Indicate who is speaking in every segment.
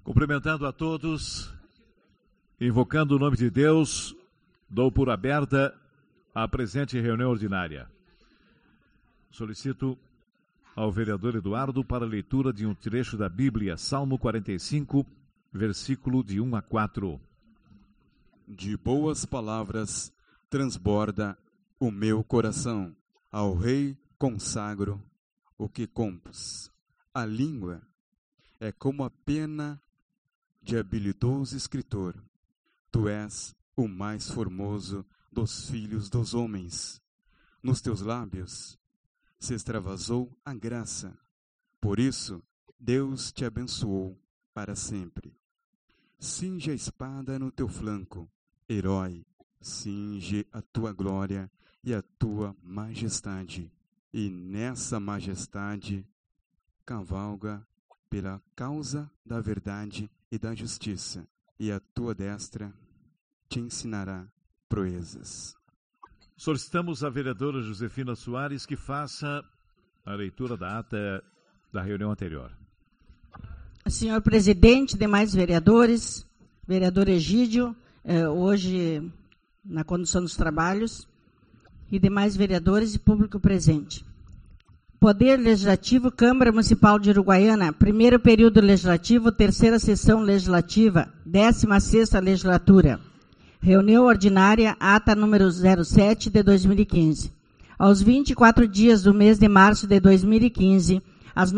Speaker 1: Cumprimentando a todos, invocando o nome de Deus, dou por aberta a presente reunião ordinária. Solicito ao vereador Eduardo para a leitura de um trecho da Bíblia, Salmo 45, versículo de 1 a 4.
Speaker 2: De boas palavras transborda o meu coração, ao Rei consagro o que compus. A língua é como a pena de habilidoso escritor. Tu és o mais formoso dos filhos dos homens. Nos teus lábios se extravasou a graça. Por isso, Deus te abençoou para sempre. Cinge a espada no teu flanco, herói. Cinge a tua glória e a tua majestade. E nessa majestade cavalga pela causa da verdade e da justiça, e a tua destra te ensinará proezas.
Speaker 1: Solicitamos à vereadora Josefina Soares que faça a leitura da ata da reunião anterior.
Speaker 3: Senhor presidente, demais vereadores, vereador Egídio, hoje na condução dos trabalhos, e demais vereadores e público presente. Poder Legislativo, Câmara Municipal de Uruguaiana, primeiro período legislativo, terceira sessão legislativa, 16ª legislatura. Reunião ordinária, ata número 07 de 2015. Aos 24 dias do mês de março de 2015, às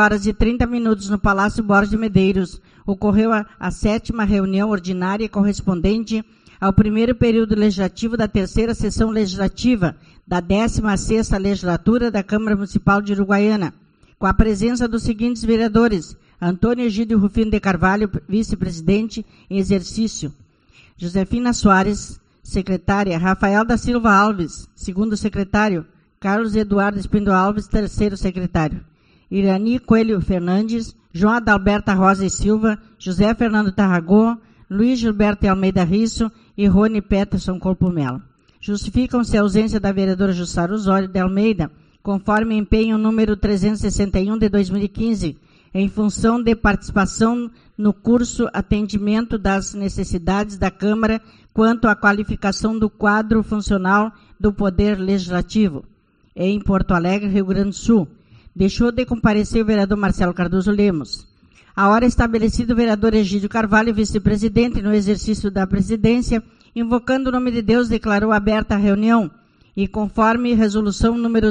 Speaker 3: 9h30 no Palácio Borges de Medeiros, ocorreu a 7ª reunião ordinária correspondente ao primeiro período legislativo da terceira sessão legislativa da 16ª legislatura da Câmara Municipal de Uruguaiana, com a presença dos seguintes vereadores: Antônio Egídio Rufino de Carvalho, vice-presidente em exercício; Josefina Soares, secretária; Rafael da Silva Alves, segundo secretário; Carlos Eduardo Espindo Alves, terceiro secretário; Irani Coelho Fernandes, João Adalberto Rosa e Silva, José Fernando Tarragó, Luiz Gilberto Almeida Risso e Rony Peterson Corpo Melo. Justificam-se a ausência da vereadora Jussara Osório de Almeida, conforme empenho número 361 de 2015, em função de participação no curso Atendimento das Necessidades da Câmara quanto à qualificação do quadro funcional do Poder Legislativo, em Porto Alegre, Rio Grande do Sul. Deixou de comparecer o vereador Marcelo Cardoso Lemos. A hora estabelecida, o vereador Egídio Carvalho, vice-presidente no exercício da presidência, invocando o nome de Deus, declarou aberta a reunião e, conforme resolução número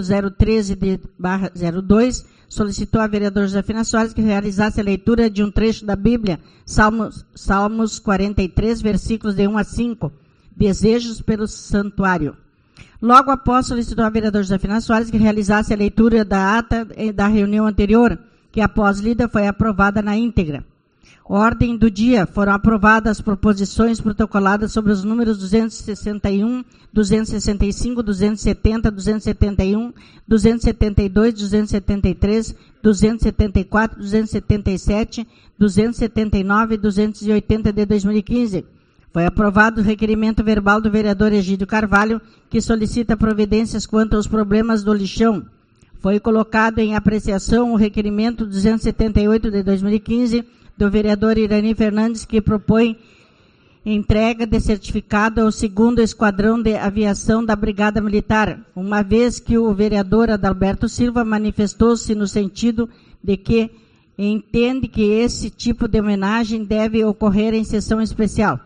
Speaker 3: 013/02, solicitou à vereadora Josefina Soares que realizasse a leitura de um trecho da Bíblia, Salmos 43, versículos de 1 a 5, Desejos pelo Santuário. Logo após, solicitou à vereadora Josefina Soares que realizasse a leitura da ata da reunião anterior, que após lida foi aprovada na íntegra. Ordem do dia: foram aprovadas as proposições protocoladas sobre os números 261, 265, 270, 271, 272, 273, 274, 277, 279 e 280 de 2015. Foi aprovado o requerimento verbal do vereador Egídio Carvalho, que solicita providências quanto aos problemas do lixão. Foi colocado em apreciação o requerimento 278 de 2015 do vereador Irani Fernandes, que propõe entrega de certificado ao 2º Esquadrão de Aviação da Brigada Militar, uma vez que o vereador Adalberto Silva manifestou-se no sentido de que entende que esse tipo de homenagem deve ocorrer em sessão especial.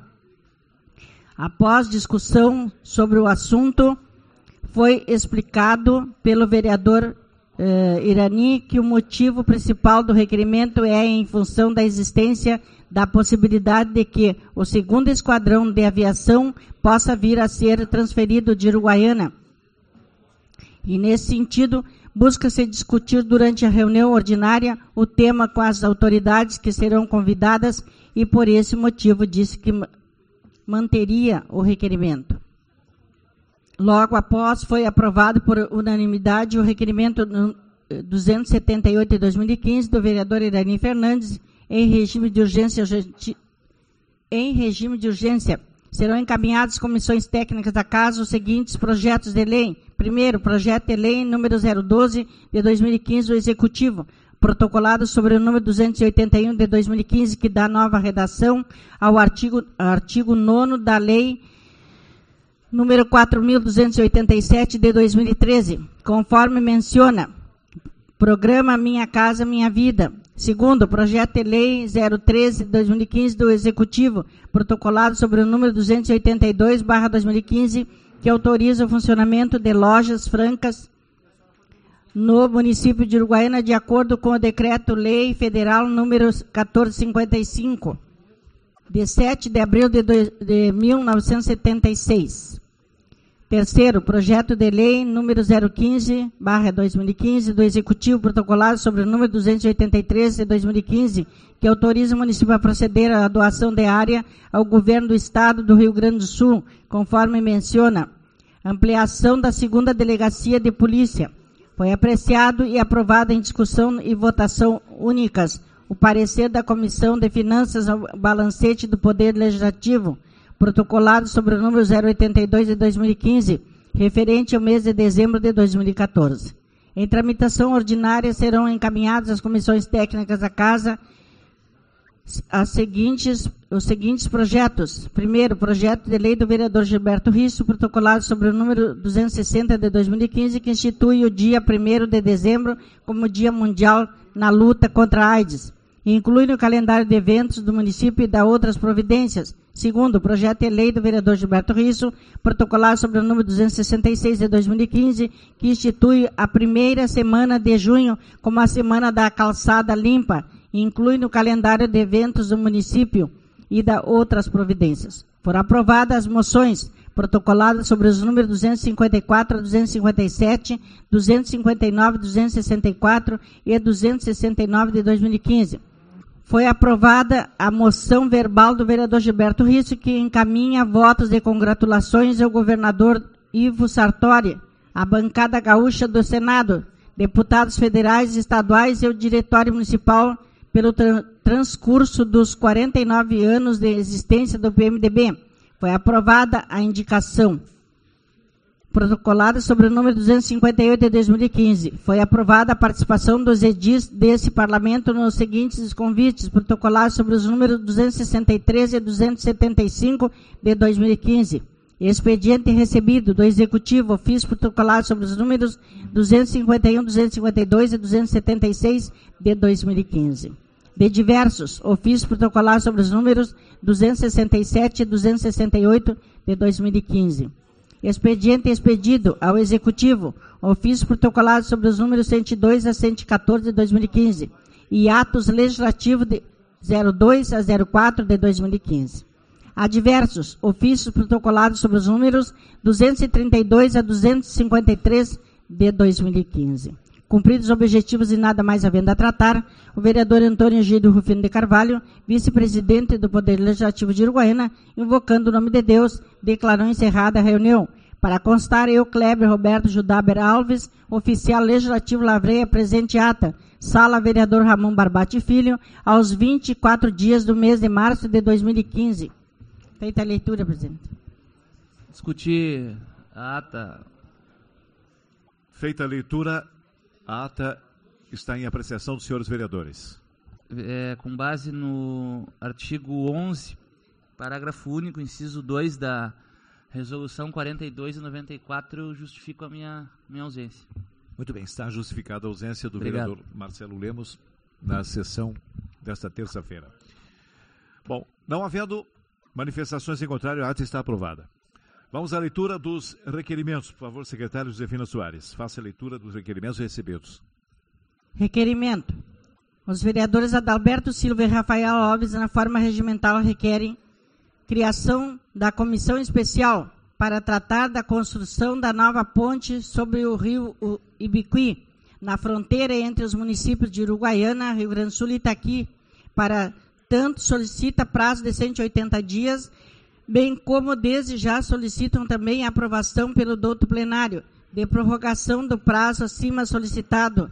Speaker 3: Após discussão sobre o assunto, foi explicado pelo vereador Irani que o motivo principal do requerimento é em função da existência da possibilidade de que o 2º Esquadrão de Aviação possa vir a ser transferido de Uruguaiana. E, nesse sentido, busca-se discutir durante a reunião ordinária o tema com as autoridades que serão convidadas e, por esse motivo, disse que manteria o requerimento. Logo após, foi aprovado por unanimidade o requerimento 278 de 2015 do vereador Irani Fernandes em regime de urgência. Serão encaminhados às comissões técnicas da Casa os seguintes projetos de lei. Primeiro, projeto de lei número 012 de 2015 do Executivo, protocolado sobre o número 281 de 2015, que dá nova redação ao artigo 9º da Lei número 4.287 de 2013, conforme menciona, Programa Minha Casa Minha Vida. Segundo, projeto de lei 013 de 2015 do Executivo, protocolado sobre o número 282/2015, que autoriza o funcionamento de lojas francas no município de Uruguaiana, de acordo com o Decreto-Lei Federal número 1455, de 7 de abril de 1976. Terceiro, projeto de lei número 015/2015 do Executivo, protocolado sobre o número 283 de 2015, que autoriza o município a proceder à doação de área ao governo do Estado do Rio Grande do Sul, conforme menciona, ampliação da 2ª Delegacia de Polícia. Foi apreciado e aprovado em discussão e votação únicas o parecer da Comissão de Finanças ao balancete do Poder Legislativo, protocolado sobre o número 082 de 2015, referente ao mês de dezembro de 2014. Em tramitação ordinária serão encaminhados às comissões técnicas da Casa os seguintes projetos. Primeiro, projeto de lei do vereador Gilberto Risso, protocolado sobre o número 260 de 2015, que institui o dia 1º de dezembro como Dia Mundial na luta contra a AIDS, e inclui no calendário de eventos do município e da outras providências. Segundo, projeto de lei do vereador Gilberto Risso, protocolado sobre o número 266 de 2015, que institui a primeira semana de junho como a Semana da Calçada Limpa, e inclui no calendário de eventos do município e da outras providências. Foram aprovadas as moções protocoladas sobre os números 254 a 257, 259, 264 e 269 de 2015. Foi aprovada a moção verbal do vereador Gilberto Risso, que encaminha votos de congratulações ao governador Ivo Sartori, à bancada gaúcha do Senado, deputados federais e estaduais e ao diretório municipal pelo transcurso dos 49 anos de existência do PMDB. Foi aprovada a indicação protocolada sobre o número 258 de 2015. Foi aprovada a participação dos edis desse parlamento nos seguintes convites, protocolados sobre os números 263 e 275 de 2015. Expediente recebido do Executivo, ofício protocolado sobre os números 251, 252 e 276 de 2015. De diversos, ofício protocolado sobre os números 267 e 268 de 2015. Expediente expedido ao Executivo, ofício protocolado sobre os números 102 a 114 de 2015 e atos legislativos de 02 a 04 de 2015. Há diversos ofícios protocolados sobre os números 232 a 253 de 2015. Cumpridos os objetivos e nada mais havendo a tratar, o vereador Antônio Egídio Rufino de Carvalho, vice-presidente do Poder Legislativo de Uruguaiana, invocando o nome de Deus, declarou encerrada a reunião. Para constar, eu, Kleber Roberto Judaber Alves, oficial legislativo Lavreia, presente ata, sala vereador Ramon Barbati Filho, aos 24 dias do mês de março de 2015. Feita a leitura, presidente.
Speaker 4: Discutir a ata.
Speaker 1: Feita a leitura, a ata está em apreciação dos senhores vereadores.
Speaker 4: Com base no artigo 11, parágrafo único, inciso 2 da Resolução 42 e 94, eu justifico a minha ausência.
Speaker 1: Muito bem, está justificada a ausência do
Speaker 4: Obrigado.
Speaker 1: vereador Marcelo Lemos na sessão desta terça-feira. Bom, não havendo manifestações em contrário, a ata está aprovada. Vamos à leitura dos requerimentos. Por favor, secretário Josefina Soares, faça a leitura dos requerimentos recebidos.
Speaker 3: Requerimento. Os vereadores Adalberto Silva e Rafael Alves, na forma regimental, requerem criação da comissão especial para tratar da construção da nova ponte sobre o rio Ibiqui, na fronteira entre os municípios de Uruguaiana, Rio Grande do Sul e Itaqui. Para tanto, solicita prazo de 180 dias, bem como desde já solicitam também a aprovação pelo douto plenário de prorrogação do prazo acima solicitado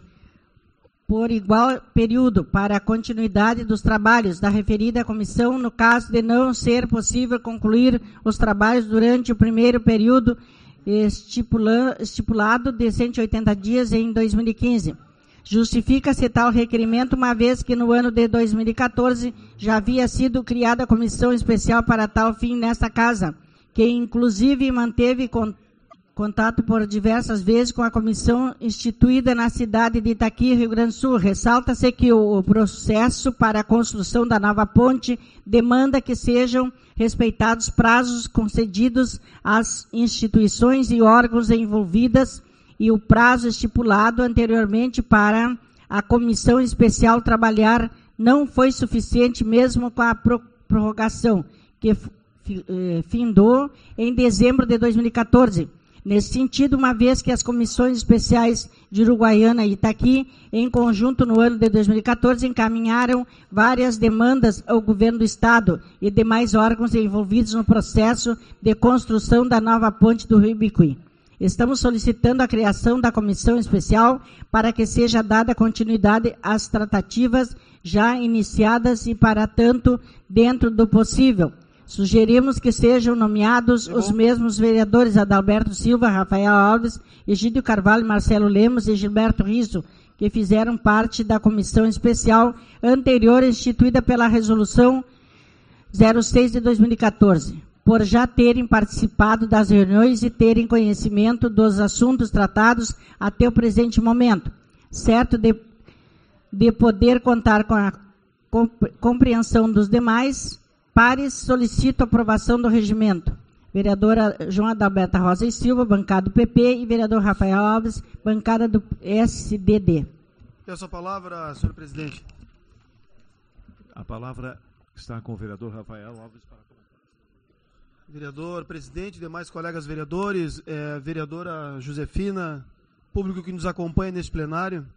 Speaker 3: por igual período para a continuidade dos trabalhos da referida comissão, no caso de não ser possível concluir os trabalhos durante o primeiro período estipulado de 180 dias em 2015. Justifica-se tal requerimento, uma vez que no ano de 2014 já havia sido criada a comissão especial para tal fim nesta casa, que inclusive manteve contato por diversas vezes com a comissão instituída na cidade de Itaqui, Rio Grande do Sul. Ressalta-se que o processo para a construção da nova ponte demanda que sejam respeitados prazos concedidos às instituições e órgãos envolvidas e o prazo estipulado anteriormente para a comissão especial trabalhar não foi suficiente mesmo com a prorrogação, que findou em dezembro de 2014. Nesse sentido, uma vez que as comissões especiais de Uruguaiana e Itaqui, em conjunto no ano de 2014, encaminharam várias demandas ao governo do Estado e demais órgãos envolvidos no processo de construção da nova ponte do Rio Ibicuí. Estamos solicitando a criação da comissão especial para que seja dada continuidade às tratativas já iniciadas e, para tanto, dentro do possível, sugerimos que sejam nomeados os mesmos vereadores Adalberto Silva, Rafael Alves, Egídio Carvalho, Marcelo Lemos e Gilberto Risso, que fizeram parte da comissão especial anterior instituída pela Resolução 06 de 2014. Por já terem participado das reuniões e terem conhecimento dos assuntos tratados até o presente momento, certo de poder contar com a compreensão dos demais pares, solicito a aprovação do regimento. Vereadora João Adalberta Rosa e Silva, bancada do PP, e vereador Rafael Alves, bancada do SDD.
Speaker 5: Peço a palavra, senhor presidente.
Speaker 1: A palavra está com o vereador Rafael Alves para
Speaker 5: Vereador, presidente, demais colegas vereadores, vereadora Josefina, público que nos acompanha neste plenário,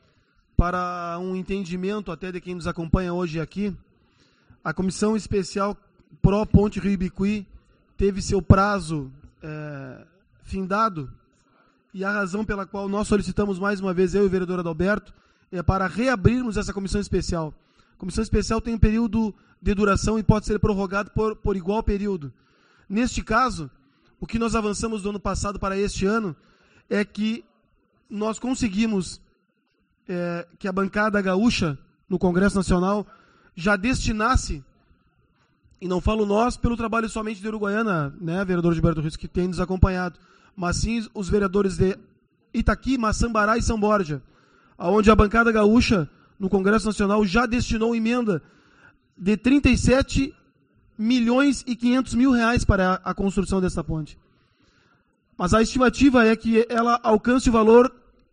Speaker 5: para um entendimento até de quem nos acompanha hoje aqui, a Comissão Especial Pró Ponte Rio Ibicuí teve seu prazo findado, e a razão pela qual nós solicitamos mais uma vez, eu e o vereador Adalberto, é para reabrirmos essa Comissão Especial. A Comissão Especial tem um período de duração e pode ser prorrogado por igual período. Neste caso, o que nós avançamos do ano passado para este ano é que nós conseguimos que a bancada gaúcha no Congresso Nacional já destinasse, e não falo nós pelo trabalho somente de Uruguaiana, né, vereador Gilberto Risso, que tem nos acompanhado, mas sim os vereadores de Itaqui, Maçambará e São Borja, onde a bancada gaúcha no Congresso Nacional já destinou emenda de 37 milhões e 500 mil reais para a construção dessa ponte. Mas a estimativa é que ela alcance o valor,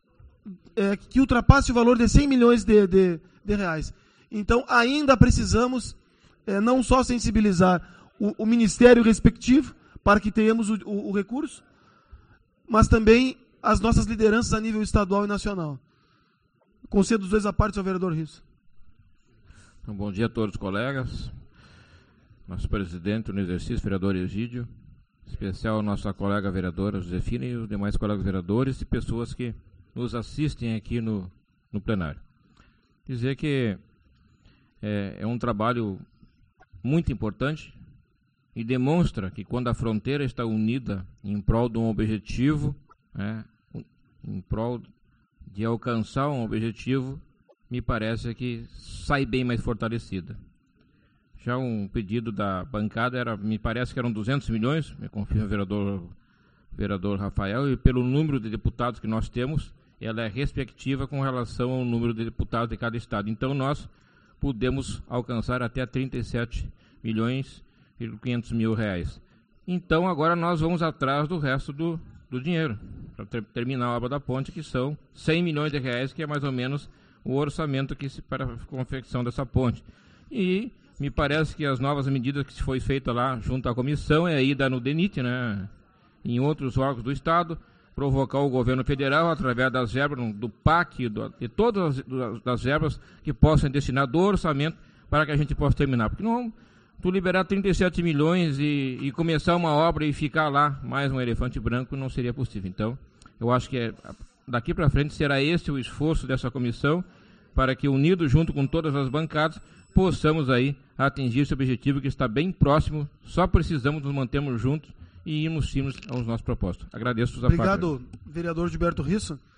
Speaker 5: que ultrapasse o valor de 100 milhões de reais. Então, ainda precisamos não só sensibilizar o ministério respectivo para que tenhamos o recurso, mas também as nossas lideranças a nível estadual e nacional. Concedo os dois à parte ao vereador Risso.
Speaker 6: Então, bom dia a todos os colegas. Nosso presidente no exercício, vereador Egídio, especial nossa colega vereadora Josefina e os demais colegas vereadores e pessoas que nos assistem aqui no plenário. Dizer que é um trabalho muito importante e demonstra que quando a fronteira está unida em prol de um objetivo, em prol de alcançar um objetivo, me parece que sai bem mais fortalecida. Já um pedido da bancada me parece que eram 200 milhões, me confirma o vereador Rafael, e pelo número de deputados que nós temos, ela é respectiva com relação ao número de deputados de cada estado. Então nós podemos alcançar até 37 milhões e 500 mil reais. Então agora nós vamos atrás do resto do dinheiro, para terminar a obra da ponte, que são 100 milhões de reais, que é mais ou menos o orçamento para a confecção dessa ponte. E me parece que as novas medidas que se foi feita lá junto à comissão é a ida no DENIT, né, em outros órgãos do Estado, provocar o governo federal, através das verbas do PAC, de todas as verbas que possam destinar do orçamento para que a gente possa terminar. Porque não, tu liberar 37 milhões e começar uma obra e ficar lá mais um elefante branco não seria possível. Então, eu acho que daqui para frente será esse o esforço dessa comissão para que, unido junto com todas as bancadas, possamos aí atingir esse objetivo que está bem próximo. Só precisamos nos mantermos juntos e irmos firmes aos nossos propósitos. Agradeço a
Speaker 5: Obrigado, vereador Gilberto Risso.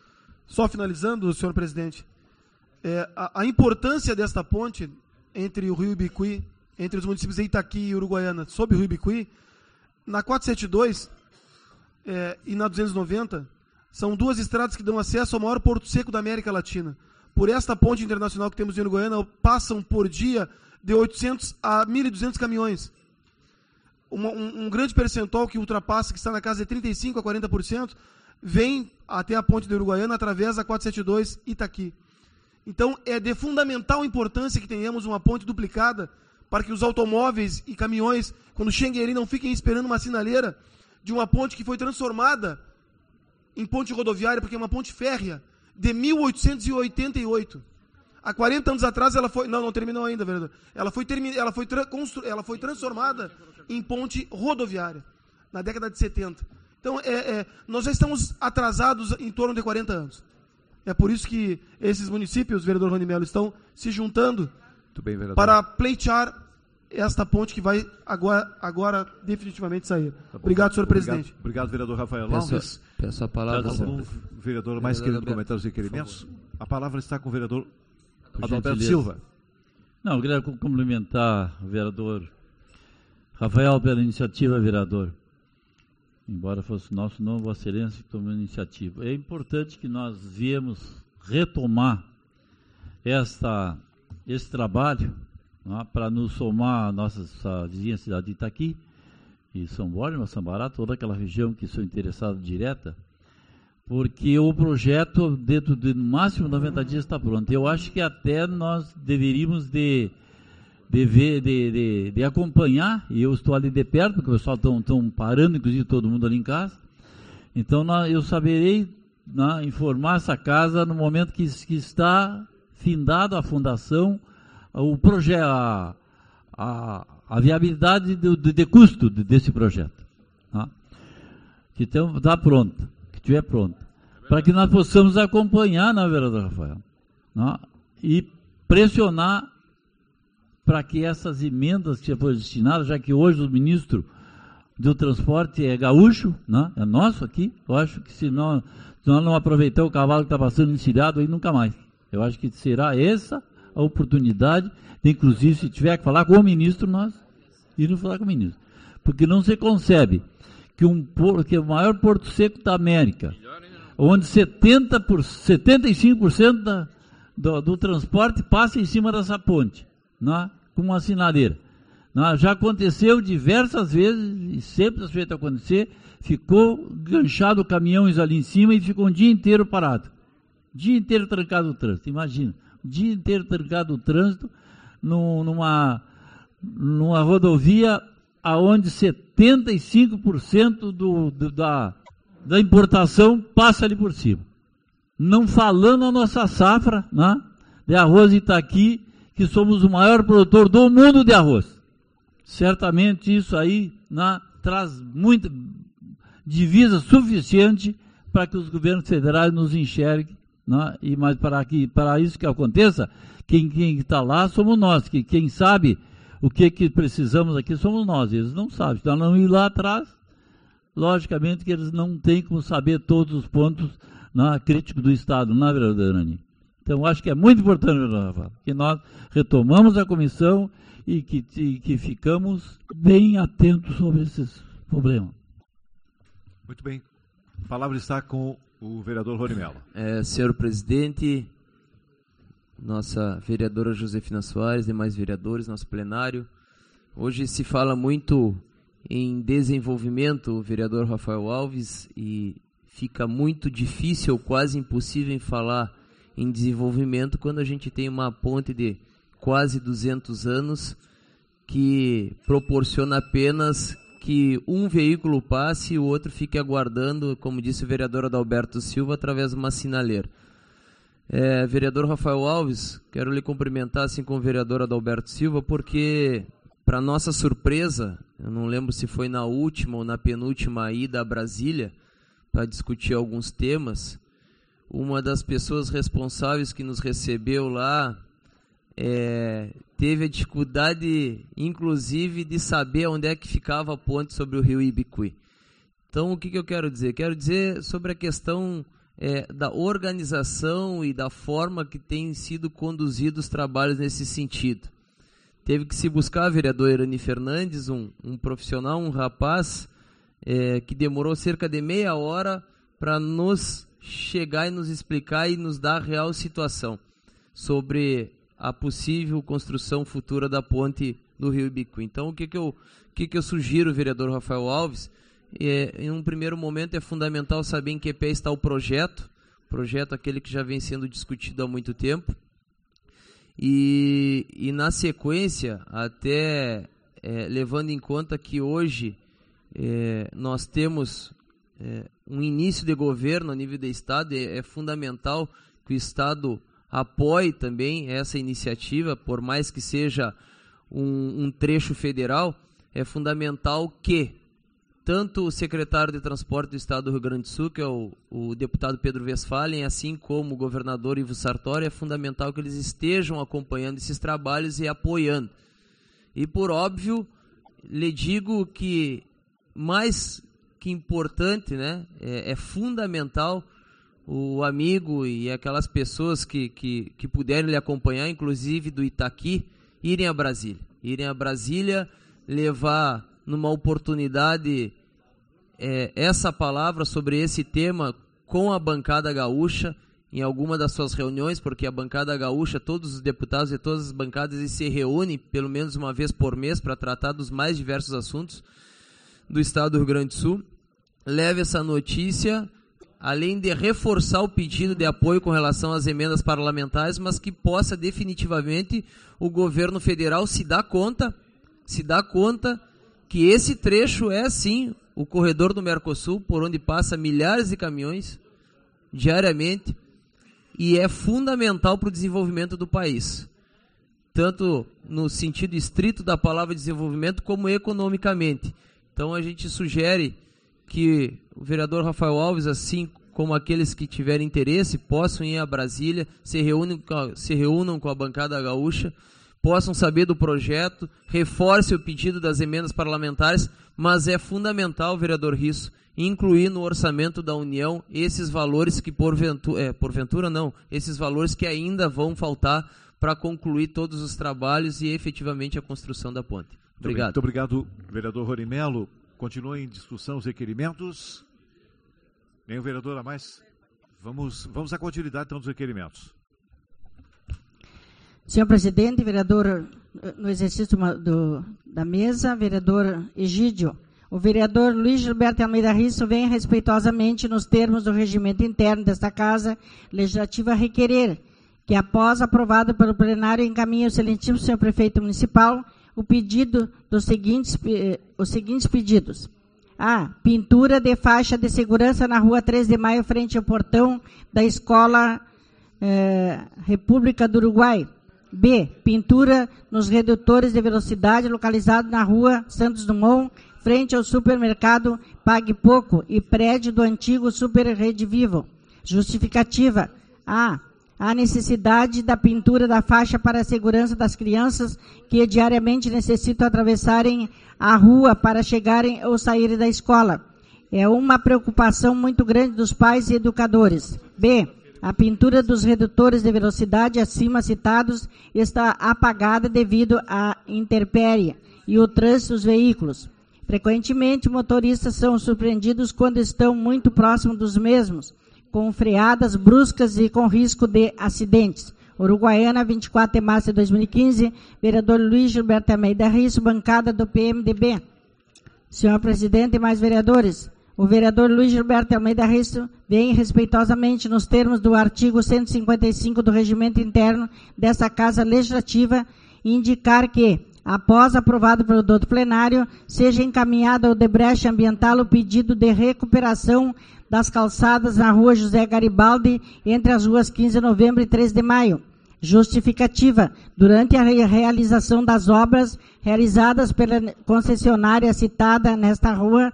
Speaker 5: Só finalizando, senhor presidente, a importância desta ponte entre o Rio Ibicuí, entre os municípios de Itaqui e Uruguaiana, sob o Rio Ibicuí, na 472 e na 290, são duas estradas que dão acesso ao maior porto seco da América Latina. Por esta ponte internacional que temos em Uruguaiana, passam por dia de 800 a 1.200 caminhões. Um grande percentual que ultrapassa, que está na casa de 35% a 40%, vem até a ponte de Uruguaiana através da 472 Itaqui. Então, é de fundamental importância que tenhamos uma ponte duplicada para que os automóveis e caminhões, quando cheguem ali, não fiquem esperando uma sinaleira de uma ponte que foi transformada em ponte rodoviária, porque é uma ponte férrea, de 1888. Há 40 anos atrás ela foi... Não terminou ainda, vereador. Ela foi transformada em ponte rodoviária, na década de 70. Então, nós já estamos atrasados em torno de 40 anos. É por isso que esses municípios, vereador Rony Melo, estão se juntando para pleitear esta ponte que vai agora definitivamente sair. Obrigado, senhor presidente.
Speaker 1: Obrigado, vereador Rafael Alves.
Speaker 4: Peço a palavra.
Speaker 1: O vereador mais querido comentar os requerimentos. A palavra está com o vereador Adalberto Silva.
Speaker 7: Não, eu queria complementar o vereador Rafael pela iniciativa, vereador. Embora fosse nosso nome, Vossa Excelência que tomou a iniciativa. É importante que nós viemos retomar esse trabalho, para nos somar a nossa vizinha cidade de Itaqui, e São Borja, Sambará, toda aquela região que sou interessado direta, porque o projeto, dentro de no máximo 90 dias, está pronto. Eu acho que até nós deveríamos de acompanhar, e eu estou ali de perto, porque o pessoal estão parando, inclusive todo mundo ali em casa. Então eu saberei informar essa casa no momento que está findada a fundação, o projeto, a viabilidade de custo desse projeto. Que está pronto, que estiver pronto. Para que nós possamos acompanhar, vereador Rafael, e pressionar para que essas emendas que foram destinadas, já que hoje o ministro do transporte é gaúcho, é nosso aqui, eu acho que se nós não aproveitar o cavalo que está passando encilhado, aí nunca mais. Eu acho que será essa a oportunidade, de, inclusive, se tiver que falar com o ministro, nós irmos falar com o ministro. Porque não se concebe que o maior porto seco da América, onde 75% do transporte passa em cima dessa ponte, com uma sinaleira. Já aconteceu diversas vezes, e sempre está feito acontecer, ficou ganchado caminhões ali em cima e ficou um dia inteiro parado. Dia inteiro trancado o trânsito, imagina. Um dia inteiro trancado o trânsito numa rodovia onde 75% da importação passa ali por cima. Não falando a nossa safra, de arroz Itaqui, que somos o maior produtor do mundo de arroz. Certamente isso aí traz muita divisa suficiente para que os governos federais nos enxerguem, mas para isso que aconteça, quem está lá somos nós, quem sabe o que precisamos aqui somos nós, eles não sabem. Então, não ir lá atrás, logicamente que eles não têm como saber todos os pontos críticos do Estado, vereador Arani. Então, acho que é muito importante, Rafael, que nós retomamos a comissão e que ficamos bem atentos sobre esses problemas.
Speaker 1: Muito bem. A palavra está com o vereador Rony Melo.
Speaker 8: Senhor presidente, nossa vereadora Josefina Soares, demais vereadores, nosso plenário. Hoje se fala muito em desenvolvimento, o vereador Rafael Alves, e fica muito difícil, quase impossível em falar em desenvolvimento quando a gente tem uma ponte de quase 200 anos que proporciona apenas que um veículo passe e o outro fique aguardando, como disse o vereador Adalberto Silva, através de uma sinaleira. Vereador Rafael Alves, quero lhe cumprimentar assim com o vereador Adalberto Silva, porque, para nossa surpresa, eu não lembro se foi na última ou na penúltima ida a Brasília, para discutir alguns temas, uma das pessoas responsáveis que nos recebeu lá teve a dificuldade, inclusive, de saber onde é que ficava a ponte sobre o rio Ibicuí. Então, o que eu quero dizer? Quero dizer sobre a questão da organização e da forma que tem sido conduzidos os trabalhos nesse sentido. Teve que se buscar, vereador Irani Fernandes, um profissional, um rapaz, que demorou cerca de meia hora para nos chegar e nos explicar e nos dar a real situação sobre a possível construção futura da ponte do Rio Ibicuí. Então, o que eu sugiro, vereador Rafael Alves, em um primeiro momento é fundamental saber em que pé está o projeto aquele que já vem sendo discutido há muito tempo, e na sequência, até levando em conta que hoje nós temos um início de governo a nível do Estado, é fundamental que o Estado apoie também essa iniciativa, por mais que seja um trecho federal. É fundamental que tanto o secretário de Transporte do Estado do Rio Grande do Sul, que é o deputado Pedro Westphalen, assim como o governador Ivo Sartori, é fundamental que eles estejam acompanhando esses trabalhos e apoiando. E por óbvio, lhe digo que mais que importante, né, é fundamental o amigo e aquelas pessoas que puderem lhe acompanhar, inclusive do Itaqui, irem a Brasília, levar numa oportunidade essa palavra sobre esse tema com a bancada gaúcha em alguma das suas reuniões, porque a bancada gaúcha, todos os deputados de todas as bancadas, eles se reúnem pelo menos uma vez por mês para tratar dos mais diversos assuntos do Estado do Rio Grande do Sul. Leve essa notícia, além de reforçar o pedido de apoio com relação às emendas parlamentares, mas que possa definitivamente o governo federal se dar conta que esse trecho é sim o corredor do Mercosul, por onde passa milhares de caminhões diariamente, e é fundamental para o desenvolvimento do país, tanto no sentido estrito da palavra desenvolvimento, como economicamente. Então a gente sugere que o vereador Rafael Alves, assim como aqueles que tiverem interesse, possam ir a Brasília, se reúnam com a bancada gaúcha, possam saber do projeto, reforce o pedido das emendas parlamentares, mas é fundamental, vereador Risso, incluir no orçamento da União esses valores que esses valores que ainda vão faltar para concluir todos os trabalhos e efetivamente a construção da ponte. Obrigado.
Speaker 1: Muito obrigado, vereador Rony Melo. Continua em discussão os requerimentos. Nenhum vereador a mais? Vamos à continuidade então dos requerimentos.
Speaker 3: Senhor presidente, vereador, no exercício da mesa, vereador Egídio, o vereador Luiz Gilberto Almeida Risso vem respeitosamente, nos termos do regimento interno desta Casa Legislativa, requerer que, após aprovado pelo plenário, encaminhe ao excelentíssimo senhor prefeito municipal o pedido os seguintes pedidos. A. Pintura de faixa de segurança na rua 3 de Maio, frente ao portão da Escola República do Uruguai. B. Pintura nos redutores de velocidade localizados na rua Santos Dumont, frente ao supermercado Pague Pouco e prédio do antigo Super Rede Vivo. Justificativa. A. A necessidade da pintura da faixa para a segurança das crianças que diariamente necessitam atravessarem a rua para chegarem ou saírem da escola. É uma preocupação muito grande dos pais e educadores. B. A pintura dos redutores de velocidade acima citados está apagada devido à intempérie e o trânsito dos veículos. Frequentemente, motoristas são surpreendidos quando estão muito próximos dos mesmos, com freadas bruscas e com risco de acidentes. Uruguaiana, 24 de março de 2015, vereador Luiz Gilberto Almeida Risso, bancada do PMDB. Senhor presidente e mais vereadores, o vereador Luiz Gilberto Almeida Risso vem respeitosamente, nos termos do artigo 155 do regimento interno dessa Casa Legislativa, indicar que, após aprovado pelo doutor plenário, seja encaminhado ao Debreche Ambiental o pedido de recuperação das calçadas na rua José Garibaldi, entre as ruas 15 de novembro e 3 de maio. Justificativa. Durante a realização das obras realizadas pela concessionária citada nessa rua,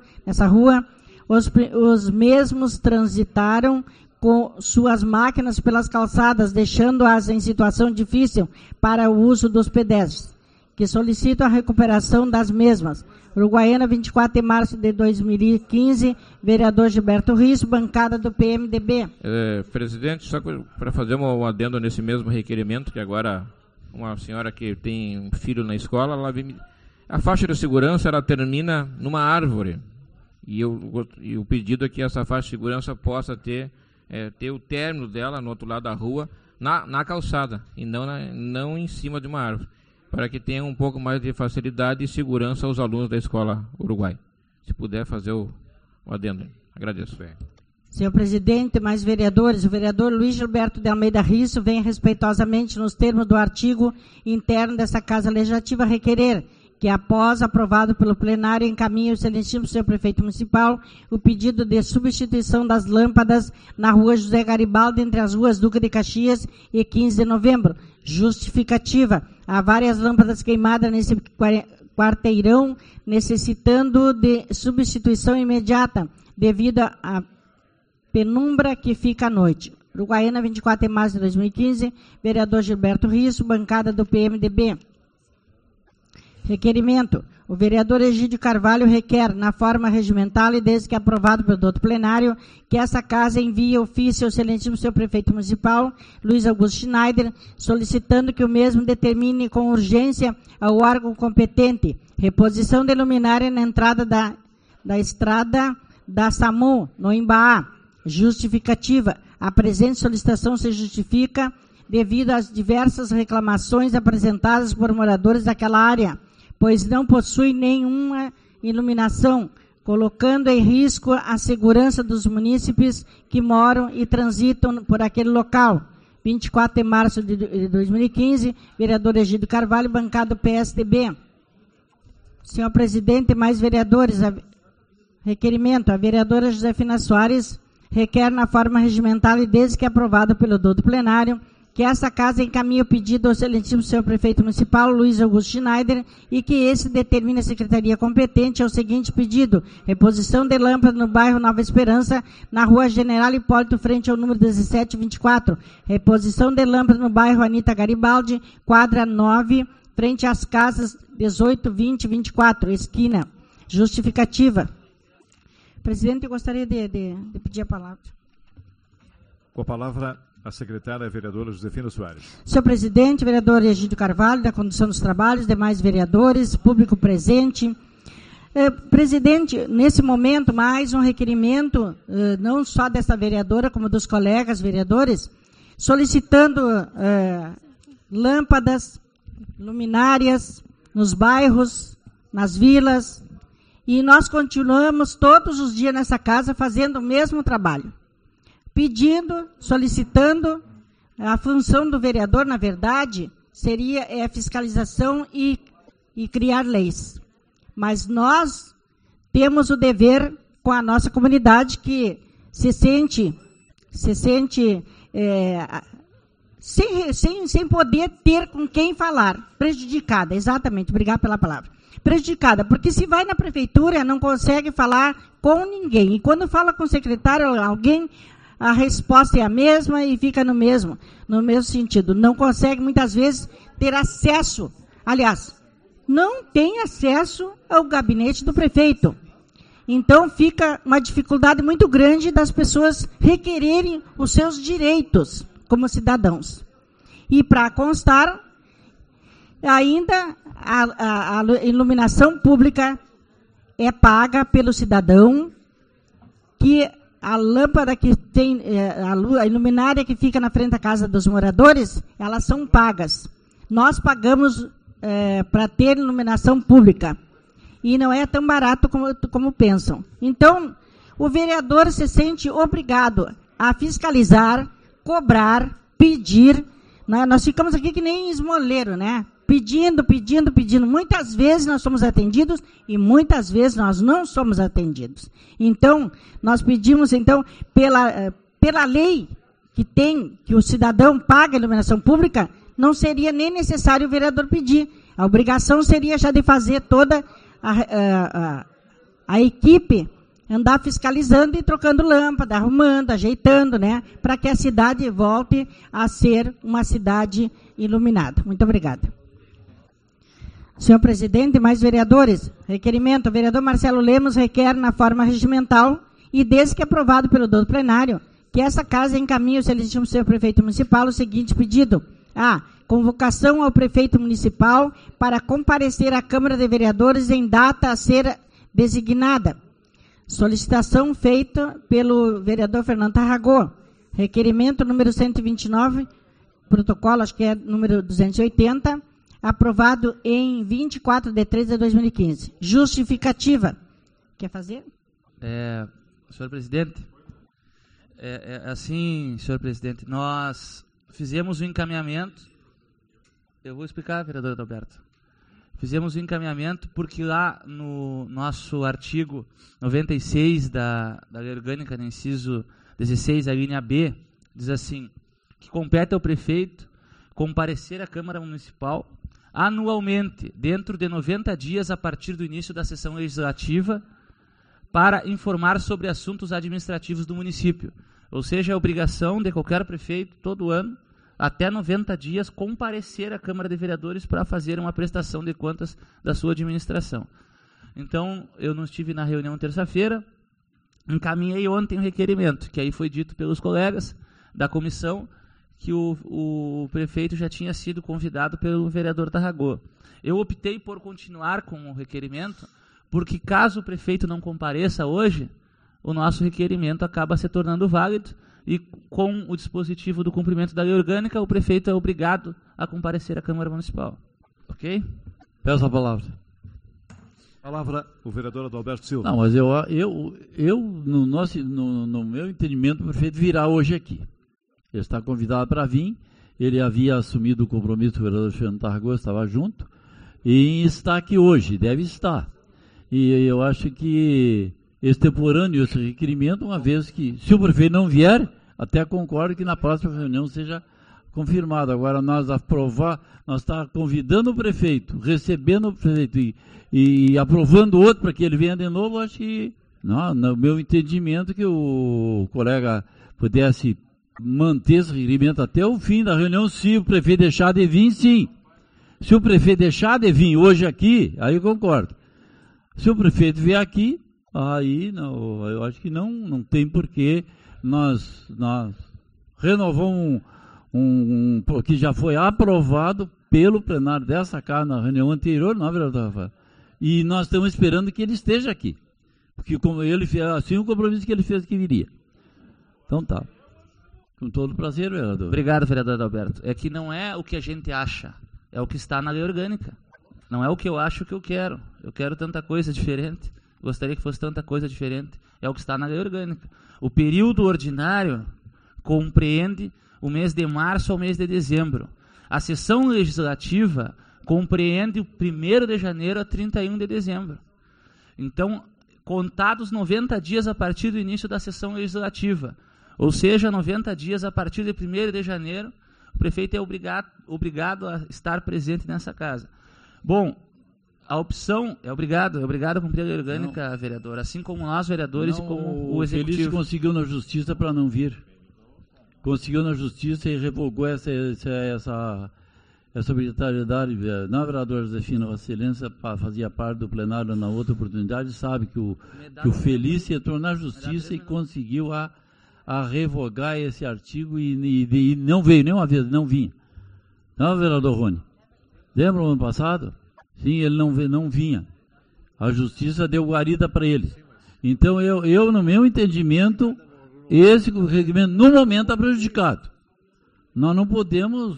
Speaker 3: os mesmos transitaram com suas máquinas pelas calçadas, deixando-as em situação difícil para o uso dos pedestres. que solicitam a recuperação das mesmas. Uruguaiana, 24 de março de 2015, vereador Gilberto Risso, bancada do PMDB.
Speaker 6: Presidente, só para fazer um adendo nesse mesmo requerimento, que agora uma senhora que tem um filho na escola, a faixa de segurança ela termina numa árvore. E o pedido é que essa faixa de segurança possa ter o término dela no outro lado da rua, na calçada, e não em cima de uma árvore, para que tenha um pouco mais de facilidade e segurança aos alunos da escola Uruguai. Se puder fazer o adendo. Agradeço.
Speaker 3: Senhor presidente, mais vereadores, o vereador Luiz Gilberto de Almeida Risso vem respeitosamente nos termos do artigo interno dessa Casa Legislativa requerer que, após aprovado pelo plenário, encaminhe ao excelentíssimo senhor prefeito municipal o pedido de substituição das lâmpadas na rua José Garibaldi, entre as ruas Duque de Caxias e 15 de novembro. Justificativa: há várias lâmpadas queimadas nesse quarteirão, necessitando de substituição imediata, devido à penumbra que fica à noite. Uruguaiana, 24 de março de 2015, vereador Gilberto Risso, bancada do PMDB. Requerimento: o vereador Egídio Carvalho requer, na forma regimental e desde que aprovado pelo doutor plenário, que essa casa envie ofício ao excelentíssimo senhor prefeito municipal, Luiz Augusto Schneider, solicitando que o mesmo determine com urgência ao órgão competente reposição de luminária na entrada da estrada da SAMU, no Embaá. Justificativa: a presente solicitação se justifica devido às diversas reclamações apresentadas por moradores daquela área, pois não possui nenhuma iluminação, colocando em risco a segurança dos munícipes que moram e transitam por aquele local. 24 de março de 2015, vereador Egídio Carvalho, bancada do PSDB. Senhor presidente, mais vereadores, requerimento: a vereadora Josefina Soares requer, na forma regimental e desde que aprovado pelo doutor plenário, que essa casa encaminhe o pedido ao excelentíssimo senhor prefeito municipal, Luiz Augusto Schneider, e que esse determine a secretaria competente ao seguinte pedido: reposição de lâmpada no bairro Nova Esperança, na rua General Hipólito, frente ao número 1724. Reposição de lâmpada no bairro Anita Garibaldi, quadra 9, frente às casas 18, 20 e 24, esquina. Justificativa. Presidente, eu gostaria de pedir a palavra.
Speaker 1: Com a palavra, a secretária vereadora Josefina Soares.
Speaker 3: Senhor presidente, vereador Egídio Carvalho, da condução dos trabalhos, demais vereadores, público presente. Presidente, nesse momento, mais um requerimento, não só dessa vereadora, como dos colegas vereadores, solicitando lâmpadas, luminárias nos bairros, nas vilas, e nós continuamos todos os dias nessa casa fazendo o mesmo trabalho. Pedindo, solicitando, a função do vereador, na verdade, seria a fiscalização e criar leis. Mas nós temos o dever com a nossa comunidade que se sente sem poder ter com quem falar, prejudicada, exatamente, obrigado pela palavra. Prejudicada, porque se vai na prefeitura, não consegue falar com ninguém. E quando fala com o secretário, alguém, a resposta é a mesma e fica no mesmo sentido. Não consegue, muitas vezes, ter acesso. Aliás, não tem acesso ao gabinete do prefeito. Então, fica uma dificuldade muito grande das pessoas requererem os seus direitos como cidadãos. E, para constar, ainda a iluminação pública é paga pelo cidadão, que a lâmpada que tem, a iluminária que fica na frente da casa dos moradores, elas são pagas. Nós pagamos para ter iluminação pública. E não é tão barato como pensam. Então, o vereador se sente obrigado a fiscalizar, cobrar, pedir. Né? Nós ficamos aqui que nem esmoleiro, né? Pedindo. Muitas vezes nós somos atendidos e muitas vezes nós não somos atendidos. Então, nós pedimos, pela lei que o cidadão paga a iluminação pública, não seria nem necessário o vereador pedir. A obrigação seria já de fazer toda a equipe andar fiscalizando e trocando lâmpada, arrumando, ajeitando, né? Para que a cidade volte a ser uma cidade iluminada. Muito obrigada. Senhor presidente, mais vereadores. Requerimento. O vereador Marcelo Lemos requer na forma regimental e desde que aprovado pelo do plenário, que essa casa encaminhe ao excelentíssimo senhor prefeito municipal o seguinte pedido. A. Convocação ao prefeito municipal para comparecer à Câmara de Vereadores em data a ser designada. Solicitação feita pelo vereador Fernando Tarragó. Requerimento número 129, protocolo, acho que é número 280, aprovado em 24 de 3 de 2015. Justificativa. Quer fazer?
Speaker 4: Senhor presidente, assim, senhor presidente, nós fizemos o encaminhamento. Eu vou explicar, vereador Adalberto. Fizemos o encaminhamento porque lá no nosso artigo 96 da Lei Orgânica, no inciso 16, a linha B, diz assim, que compete ao prefeito comparecer à Câmara Municipal anualmente, dentro de 90 dias a partir do início da sessão legislativa, para informar sobre assuntos administrativos do município. Ou seja, é obrigação de qualquer prefeito, todo ano, até 90 dias, comparecer à Câmara de Vereadores para fazer uma prestação de contas da sua administração. Então, eu não estive na reunião terça-feira, encaminhei ontem o requerimento, que aí foi dito pelos colegas da comissão que o prefeito já tinha sido convidado pelo vereador Tarragó. Eu optei por continuar com o requerimento, porque caso o prefeito não compareça hoje, o nosso requerimento acaba se tornando válido e com o dispositivo do cumprimento da lei orgânica, o prefeito é obrigado a comparecer à Câmara Municipal. Ok?
Speaker 7: Peço a palavra.
Speaker 1: Palavra o vereador Adalberto Silva.
Speaker 7: Não, mas no meu entendimento, o prefeito virá hoje aqui. Ele está convidado para vir, ele havia assumido o compromisso, o vereador Fernando Tarragó estava junto, e está aqui hoje, deve estar. E eu acho que extemporâneo esse requerimento, uma vez que, se o prefeito não vier, até concordo que na próxima reunião seja confirmado. Agora, nós está convidando o prefeito, recebendo o prefeito e aprovando outro para que ele venha de novo, acho que, no meu entendimento, que o colega pudesse manter esse requerimento até o fim da reunião, se o prefeito deixar de vir, sim. Se o prefeito deixar de vir hoje aqui, aí eu concordo. Se o prefeito vier aqui, aí não, eu acho que não tem porquê nós renovamos que já foi aprovado pelo plenário dessa casa na reunião anterior, não, vereador Rafael? E nós estamos esperando que ele esteja aqui. Porque como ele fez assim o compromisso que ele fez que viria. Então tá. Com todo prazer, vereador.
Speaker 4: Obrigado, vereador Adalberto. É que não é o que a gente acha, é o que está na lei orgânica. Não é o que eu acho que eu quero. Eu quero tanta coisa diferente. Gostaria que fosse tanta coisa diferente. É o que está na lei orgânica. O período ordinário compreende o mês de março ao mês de dezembro. A sessão legislativa compreende o 1º de janeiro a 31 de dezembro. Então, contados 90 dias a partir do início da sessão legislativa, ou seja, 90 dias a partir de 1º de janeiro, o prefeito é obrigado a estar presente nessa casa. Bom, a opção é obrigado a cumprir a lei orgânica, vereador, assim como nós, vereadores, e como o executivo.
Speaker 7: Feliz conseguiu na justiça para não vir. Conseguiu na justiça e revogou essa obrigatoriedade. Não, vereador Josefina, Vossa Excelência fazia parte do plenário na outra oportunidade, sabe que o Feliz entrou na justiça e conseguiu a revogar esse artigo e não veio nenhuma vez, não vinha. Não, vereador Rony? Lembra o ano passado? Sim, ele não vinha. A justiça deu guarida para ele. Então, eu, no meu entendimento, esse requerimento, no momento, está prejudicado. Nós não podemos,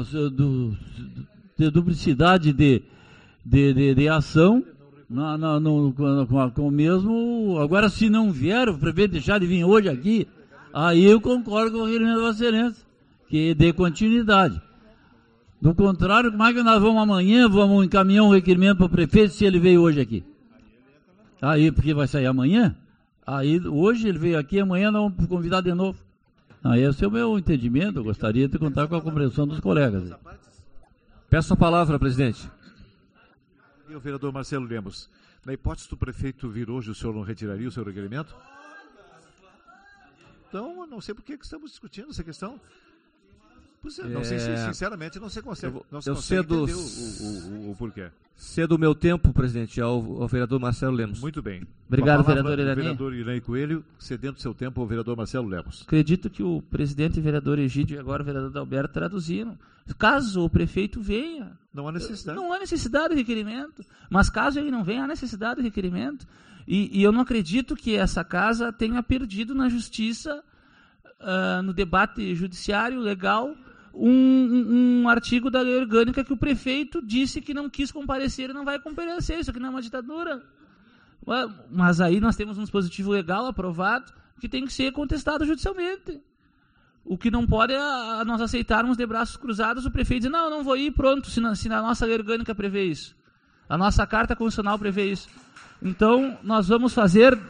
Speaker 7: ter duplicidade de ação com o mesmo. Agora, se não vier, o prefeito deixar de vir hoje aqui, aí eu concordo com o requerimento da Vossa Excelência, que dê continuidade. Do contrário, como é que nós vamos amanhã, vamos encaminhar um requerimento para o prefeito se ele veio hoje aqui? Aí, porque vai sair amanhã? Aí, hoje ele veio aqui, amanhã nós vamos convidar de novo. Esse é o meu entendimento, eu gostaria de contar com a compreensão dos colegas.
Speaker 6: Peço a palavra, presidente.
Speaker 1: E o vereador Marcelo Lemos, na hipótese do prefeito vir hoje, o senhor não retiraria o seu requerimento? Então, eu não sei por que estamos discutindo essa questão. Não sei se, sinceramente, não se consegue,
Speaker 9: eu cedo
Speaker 1: entender o porquê.
Speaker 9: Cedo o meu tempo, presidente, ao vereador Marcelo Lemos.
Speaker 1: Muito bem.
Speaker 4: Obrigado,
Speaker 1: vereador
Speaker 4: Irani.
Speaker 1: Vereador Irani Coelho, cedendo seu tempo ao vereador Marcelo Lemos.
Speaker 4: Acredito que o presidente e vereador Egídio e agora o vereador Adalberto traduziram. Caso o prefeito venha...
Speaker 1: Não há necessidade.
Speaker 4: Não há necessidade de requerimento. Mas caso ele não venha, há necessidade de requerimento. E eu não acredito que essa casa tenha perdido na justiça, no debate judiciário legal, um artigo da lei orgânica que o prefeito disse que não quis comparecer e não vai comparecer. Isso aqui não é uma ditadura. Mas aí nós temos um dispositivo legal aprovado que tem que ser contestado judicialmente. O que não pode é nós aceitarmos de braços cruzados o prefeito dizer, não vou ir, pronto, se a nossa lei orgânica prevê isso. A nossa carta constitucional prevê isso. Então, nós vamos fazer...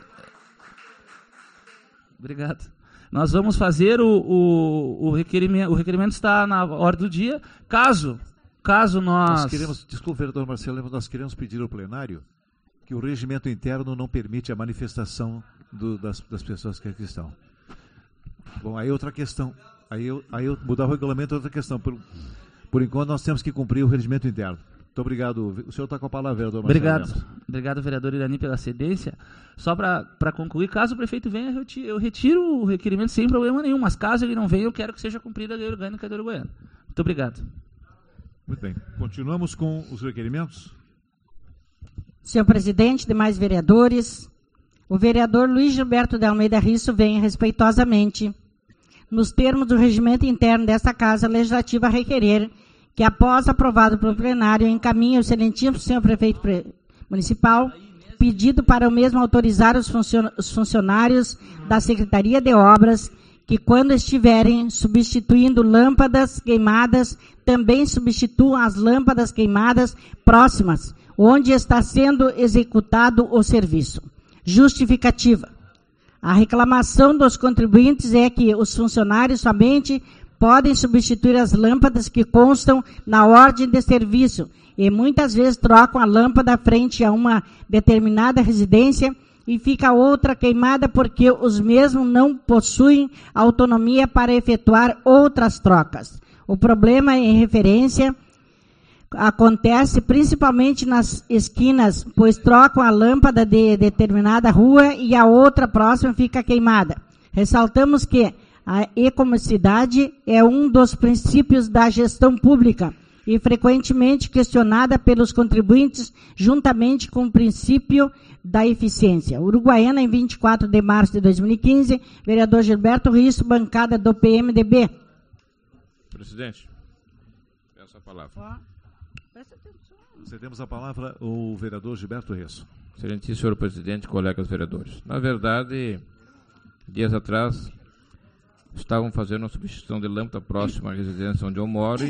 Speaker 4: Obrigado. Nós vamos fazer o requerimento. O requerimento está na ordem do dia. Caso nós
Speaker 1: queremos, desculpa, vereador Marcelo, nós queremos pedir ao plenário que o regimento interno não permite a manifestação das pessoas que aqui estão. Bom, aí outra questão. Aí eu mudar o regulamento é outra questão. Por enquanto, nós temos que cumprir o regimento interno. Muito obrigado. O senhor está com a palavra, vereador Marcelo.
Speaker 4: Obrigado, vereador Irani, pela cedência. Só para concluir, caso o prefeito venha, eu retiro o requerimento sem problema nenhum, mas caso ele não venha, eu quero que seja cumprida a lei orgânica do Uruguaiana. Muito obrigado.
Speaker 1: Muito bem. Continuamos com os requerimentos.
Speaker 3: Senhor presidente, demais vereadores, o vereador Luiz Gilberto de Almeida Risso vem respeitosamente, nos termos do regimento interno desta Casa Legislativa, requerer que, após aprovado pelo plenário, encaminhe ao excelentíssimo senhor prefeito municipal pedido para o mesmo autorizar os funcionários da Secretaria de Obras que, quando estiverem substituindo lâmpadas queimadas, também substituam as lâmpadas queimadas próximas, onde está sendo executado o serviço. Justificativa. A reclamação dos contribuintes é que os funcionários somente podem substituir as lâmpadas que constam na ordem de serviço e muitas vezes trocam a lâmpada frente a uma determinada residência e fica outra queimada porque os mesmos não possuem autonomia para efetuar outras trocas. O problema em referência acontece principalmente nas esquinas, pois trocam a lâmpada de determinada rua e a outra próxima fica queimada. Ressaltamos que a economicidade é um dos princípios da gestão pública e frequentemente questionada pelos contribuintes juntamente com o princípio da eficiência. Uruguaiana, em 24 de março de 2015, vereador Gilberto Risso, bancada do PMDB.
Speaker 6: Presidente, peço a palavra.
Speaker 1: Cedemos a palavra ao vereador Gilberto Risso.
Speaker 6: Excelentíssimo senhor presidente, colegas vereadores. Na verdade, dias atrás, estavam fazendo uma substituição de lâmpada próxima à residência onde eu moro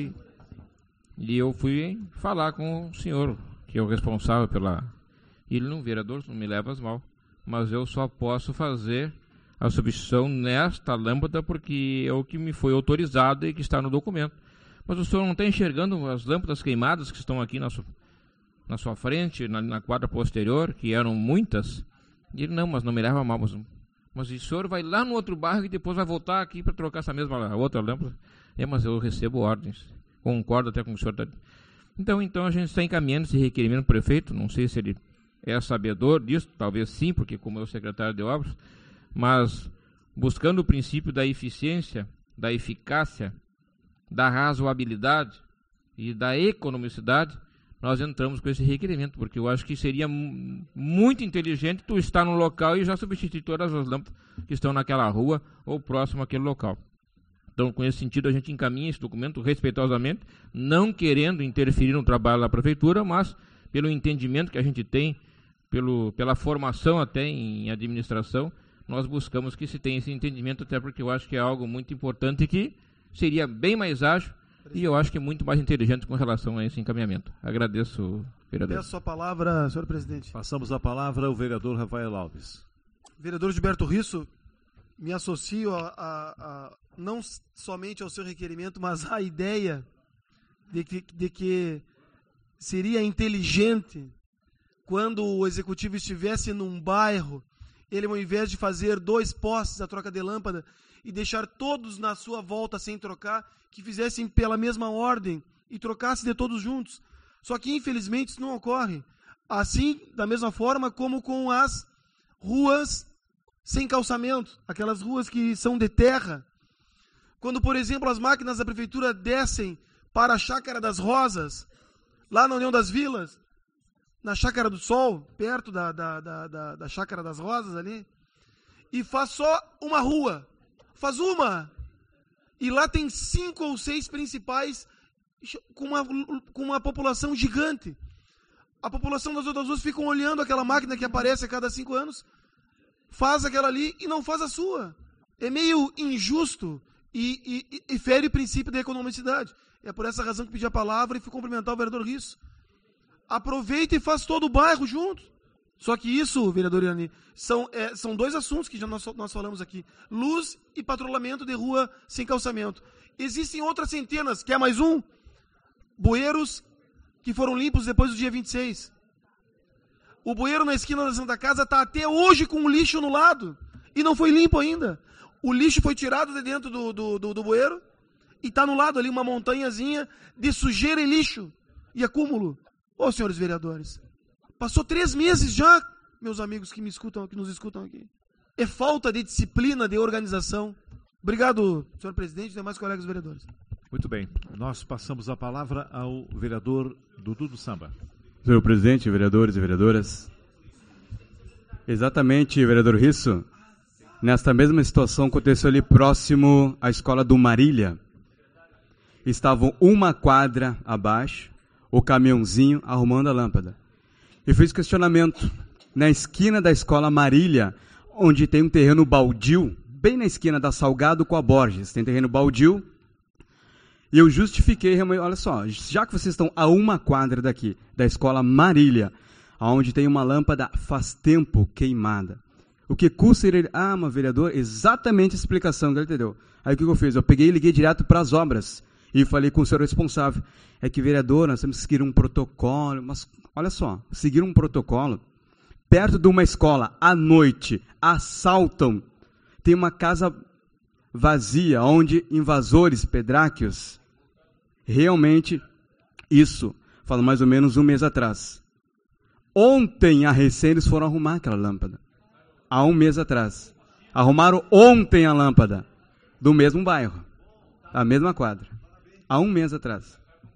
Speaker 6: e eu fui falar com o senhor, que é o responsável pela... Ele não, vereador, não me leva as mal, mas eu só posso fazer a substituição nesta lâmpada porque é o que me foi autorizado e que está no documento. Mas o senhor não está enxergando as lâmpadas queimadas que estão aqui na sua frente, na quadra posterior, que eram muitas? E ele, não, mas não me leva a mal, mas o senhor vai lá no outro bairro e depois vai voltar aqui para trocar essa mesma outra lâmpada. Mas eu recebo ordens. Concordo até com o senhor. Então a gente está encaminhando esse requerimento para o prefeito. Não sei se ele é sabedor disso, talvez sim, porque como é o secretário de obras, mas buscando o princípio da eficiência, da eficácia, da razoabilidade e da economicidade, nós entramos com esse requerimento, porque eu acho que seria muito inteligente tu estar no local e já substituir todas as lâmpadas que estão naquela rua ou próximo àquele local. Então, com esse sentido, a gente encaminha esse documento respeitosamente, não querendo interferir no trabalho da prefeitura, mas pelo entendimento que a gente tem, pela formação até em administração, nós buscamos que se tenha esse entendimento, até porque eu acho que é algo muito importante que seria bem mais ágil e eu acho que é muito mais inteligente com relação a esse encaminhamento. Agradeço, vereador.
Speaker 5: Peço a palavra, senhor presidente.
Speaker 1: Passamos a palavra ao vereador Rafael Alves.
Speaker 5: Vereador Gilberto Risso, me associo não somente ao seu requerimento, mas à ideia de que seria inteligente quando o executivo estivesse num bairro, ele, ao invés de fazer 2 postes a troca de lâmpada, e deixar todos na sua volta sem trocar, que fizessem pela mesma ordem e trocassem de todos juntos. Só que, infelizmente, isso não ocorre. Assim, da mesma forma como com as ruas sem calçamento, aquelas ruas que são de terra. Quando, por exemplo, as máquinas da prefeitura descem para a Chácara das Rosas, lá na União das Vilas, na Chácara do Sol, perto da Chácara das Rosas ali, e faz só uma rua. Faz uma! E lá tem 5 ou 6 principais com uma população gigante. A população das outras ruas ficam olhando aquela máquina que aparece a cada 5 anos, faz aquela ali e não faz a sua. É meio injusto e fere o princípio da economicidade. É por essa razão que pedi a palavra e fui cumprimentar o vereador Risso. Aproveita e faz todo o bairro junto. Só que isso, vereador Irani, são 2 assuntos que já nós falamos aqui. Luz e patrulhamento de rua sem calçamento. Existem outras centenas, quer mais um? Bueiros que foram limpos depois do dia 26. O bueiro na esquina da Santa Casa está até hoje com o lixo no lado e não foi limpo ainda. O lixo foi tirado de dentro do bueiro e está no lado ali uma montanhazinha de sujeira e lixo e acúmulo. Ô, senhores vereadores, passou 3 meses já, meus amigos que nos escutam aqui. É falta de disciplina, de organização. Obrigado, senhor presidente e demais colegas vereadores.
Speaker 1: Muito bem. Nós passamos a palavra ao vereador Dudu do Samba.
Speaker 2: Senhor presidente, vereadores e vereadoras. Exatamente, vereador Risso. Nesta mesma situação aconteceu ali próximo à escola do Marília. Estavam uma quadra abaixo, o caminhãozinho arrumando a lâmpada. E fiz questionamento na esquina da escola Marília, onde tem um terreno baldio, bem na esquina da Salgado com a Borges, tem terreno baldio. E eu justifiquei, olha só, já que vocês estão a uma quadra daqui, da escola Marília, onde tem uma lâmpada faz tempo queimada, o que custa ele? Ah, mas vereador, exatamente a explicação que ele entendeu. Aí o que eu fiz? Eu peguei e liguei direto para as obras e falei com o senhor responsável. É que, vereador, nós temos que seguir um protocolo, mas olha só, seguir um protocolo, perto de uma escola, à noite, assaltam, tem uma casa vazia, onde invasores, pedráqueos, realmente, isso, falo mais ou menos 1 mês atrás. Ontem, a recém, eles foram arrumar aquela lâmpada. Há 1 mês atrás. Arrumaram ontem a lâmpada, do mesmo bairro, da mesma quadra. Há 1 mês atrás.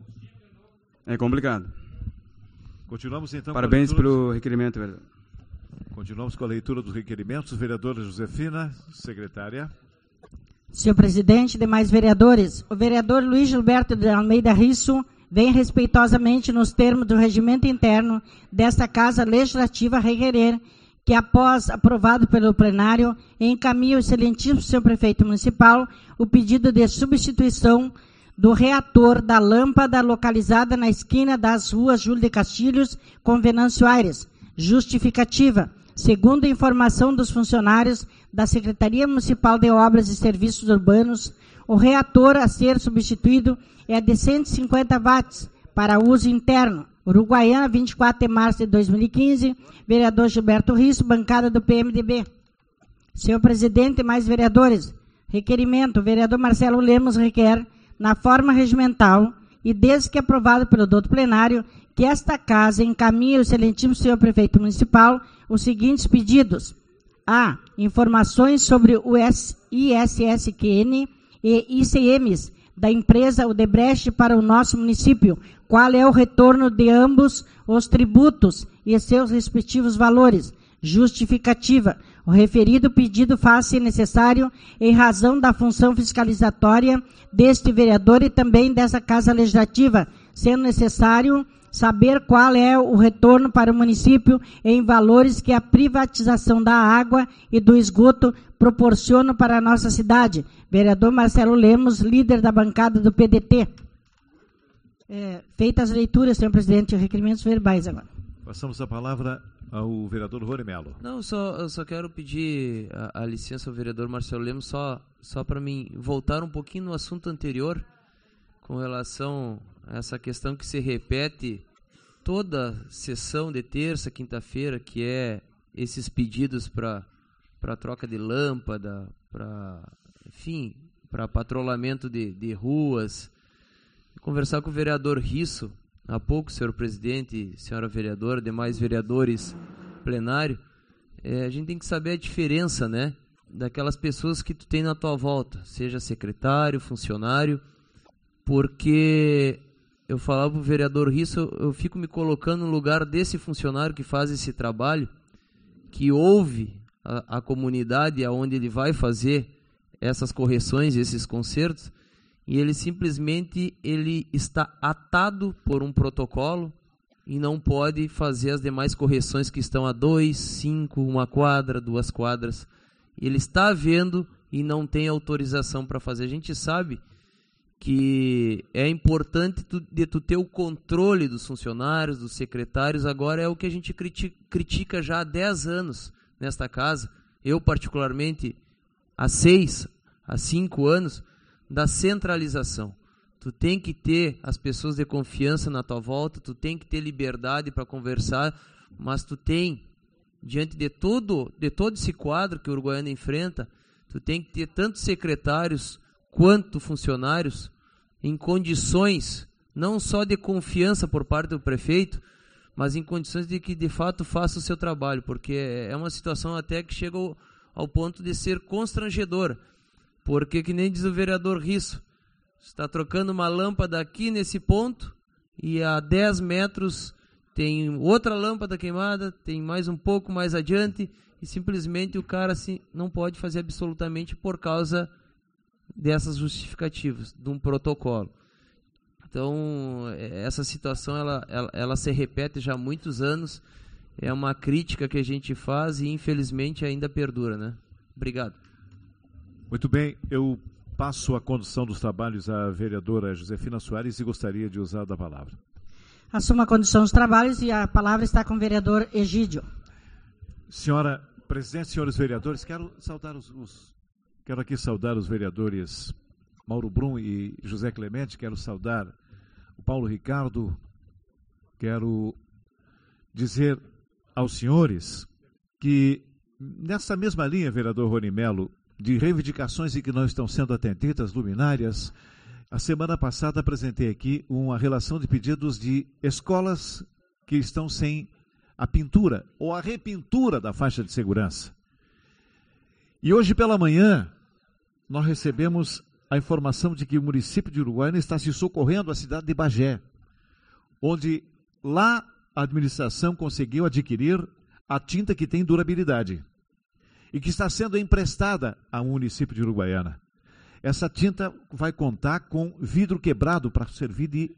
Speaker 2: É complicado.
Speaker 1: Continuamos então.
Speaker 2: Parabéns pelo requerimento, vereador.
Speaker 1: Continuamos com a leitura dos requerimentos. Vereadora Josefina, secretária.
Speaker 3: Senhor presidente, demais vereadores, o vereador Luiz Gilberto de Almeida Risso vem respeitosamente nos termos do regimento interno desta Casa Legislativa requerer que, após aprovado pelo plenário, encaminhe ao excelentíssimo senhor prefeito municipal o pedido de substituição do reator da lâmpada localizada na esquina das ruas Júlio de Castilhos com Venâncio Aires. Justificativa. Segundo a informação dos funcionários da Secretaria Municipal de Obras e Serviços Urbanos, o reator a ser substituído é de 150 watts para uso interno. Uruguaiana, 24 de março de 2015, vereador Gilberto Risso, bancada do PMDB. Senhor presidente e mais vereadores, requerimento, o vereador Marcelo Lemos requer, na forma regimental e desde que aprovado pelo doutor plenário, que esta casa encaminhe ao excelentíssimo senhor prefeito municipal os seguintes pedidos. A. Informações sobre o ISSQN e ICMs da empresa Odebrecht para o nosso município. Qual é o retorno de ambos os tributos e seus respectivos valores? Justificativa. O referido pedido faz-se necessário em razão da função fiscalizatória deste vereador e também dessa Casa Legislativa, sendo necessário saber qual é o retorno para o município em valores que a privatização da água e do esgoto proporciona para a nossa cidade. Vereador Marcelo Lemos, líder da bancada do PDT. Feitas as leituras, senhor presidente, requerimentos verbais agora.
Speaker 1: Passamos a palavra ao vereador Rony Melo.
Speaker 8: Não, eu só quero pedir a licença ao vereador Marcelo Lemos, só para mim voltar um pouquinho no assunto anterior, com relação a essa questão que se repete toda sessão de terça, quinta-feira, que é esses pedidos para troca de lâmpada, para enfim, para patrulhamento de ruas. Conversar com o vereador Risso, há pouco, senhor presidente, senhora vereadora, demais vereadores, plenário, a gente tem que saber a diferença, né, daquelas pessoas que tu tem na tua volta, seja secretário, funcionário, porque eu falava para o vereador Risso, eu fico me colocando no lugar desse funcionário que faz esse trabalho, que ouve a comunidade aonde ele vai fazer essas correções, esses consertos, e ele simplesmente está atado por um protocolo e não pode fazer as demais correções que estão a 2, 5, 1 quadra, 2 quadras. Ele está vendo e não tem autorização para fazer. A gente sabe que é importante tu ter o controle dos funcionários, dos secretários. Agora é o que a gente critica já há 10 anos nesta casa. Eu, particularmente, há 6, há 5 anos, da centralização. Tu tem que ter as pessoas de confiança na tua volta, tu tem que ter liberdade para conversar, mas tu tem, diante de todo esse quadro que o Uruguaiana enfrenta, tu tem que ter tanto secretários quanto funcionários em condições, não só de confiança por parte do prefeito, mas em condições de que de fato faça o seu trabalho, porque é uma situação até que chega ao ponto de ser constrangedora. Porque, que nem diz o vereador Risso, está trocando uma lâmpada aqui nesse ponto e a 10 metros tem outra lâmpada queimada, tem mais um pouco mais adiante e simplesmente o cara assim, não pode fazer absolutamente por causa dessas justificativas, de um protocolo. Então, essa situação ela se repete já há muitos anos, é uma crítica que a gente faz e infelizmente ainda perdura, né? Obrigado.
Speaker 1: Muito bem, eu passo a condução dos trabalhos à vereadora Josefina Soares e gostaria de usar da palavra.
Speaker 3: Assumo a condução dos trabalhos e a palavra está com o vereador Egídio.
Speaker 1: Senhora presidente, senhores vereadores, quero aqui saudar os vereadores Mauro Brum e José Clemente, quero saudar o Paulo Ricardo, quero dizer aos senhores que nessa mesma linha, vereador Rony Melo, de reivindicações em que não estão sendo atendidas, luminárias, a semana passada apresentei aqui uma relação de pedidos de escolas que estão sem a pintura ou a repintura da faixa de segurança. E hoje pela manhã nós recebemos a informação de que o município de Uruguaiana está se socorrendo à cidade de Bagé, onde lá a administração conseguiu adquirir a tinta que tem durabilidade e que está sendo emprestada ao município de Uruguaiana. Essa tinta vai contar com vidro quebrado para servir de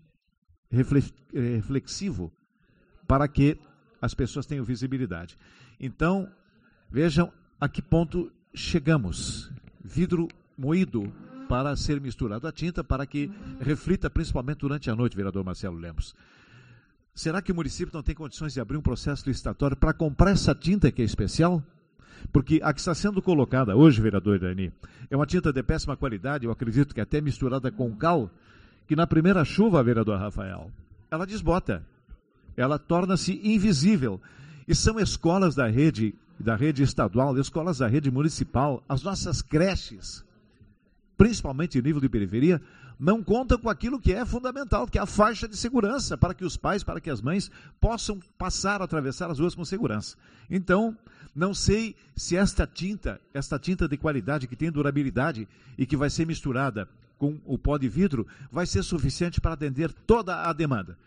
Speaker 1: reflexivo, para que as pessoas tenham visibilidade. Então, vejam a que ponto chegamos. Vidro moído para ser misturado à tinta, para que reflita principalmente durante a noite, vereador Marcelo Lemos. Será que o município não tem condições de abrir um processo licitatório para comprar essa tinta que é especial? Porque a que está sendo colocada hoje, vereador Irani, é uma tinta de péssima qualidade, eu acredito que até misturada com cal, que na primeira chuva, vereador Rafael, ela desbota, ela torna-se invisível. E são escolas da rede estadual, escolas da rede municipal, as nossas creches, principalmente em nível de periferia, não contam com aquilo que é fundamental, que é a faixa de segurança, para que os pais, para que as mães possam passar, atravessar as ruas com segurança. Então, não sei se esta tinta de qualidade, que tem durabilidade e que vai ser misturada com o pó de vidro, vai ser suficiente para atender toda a demanda.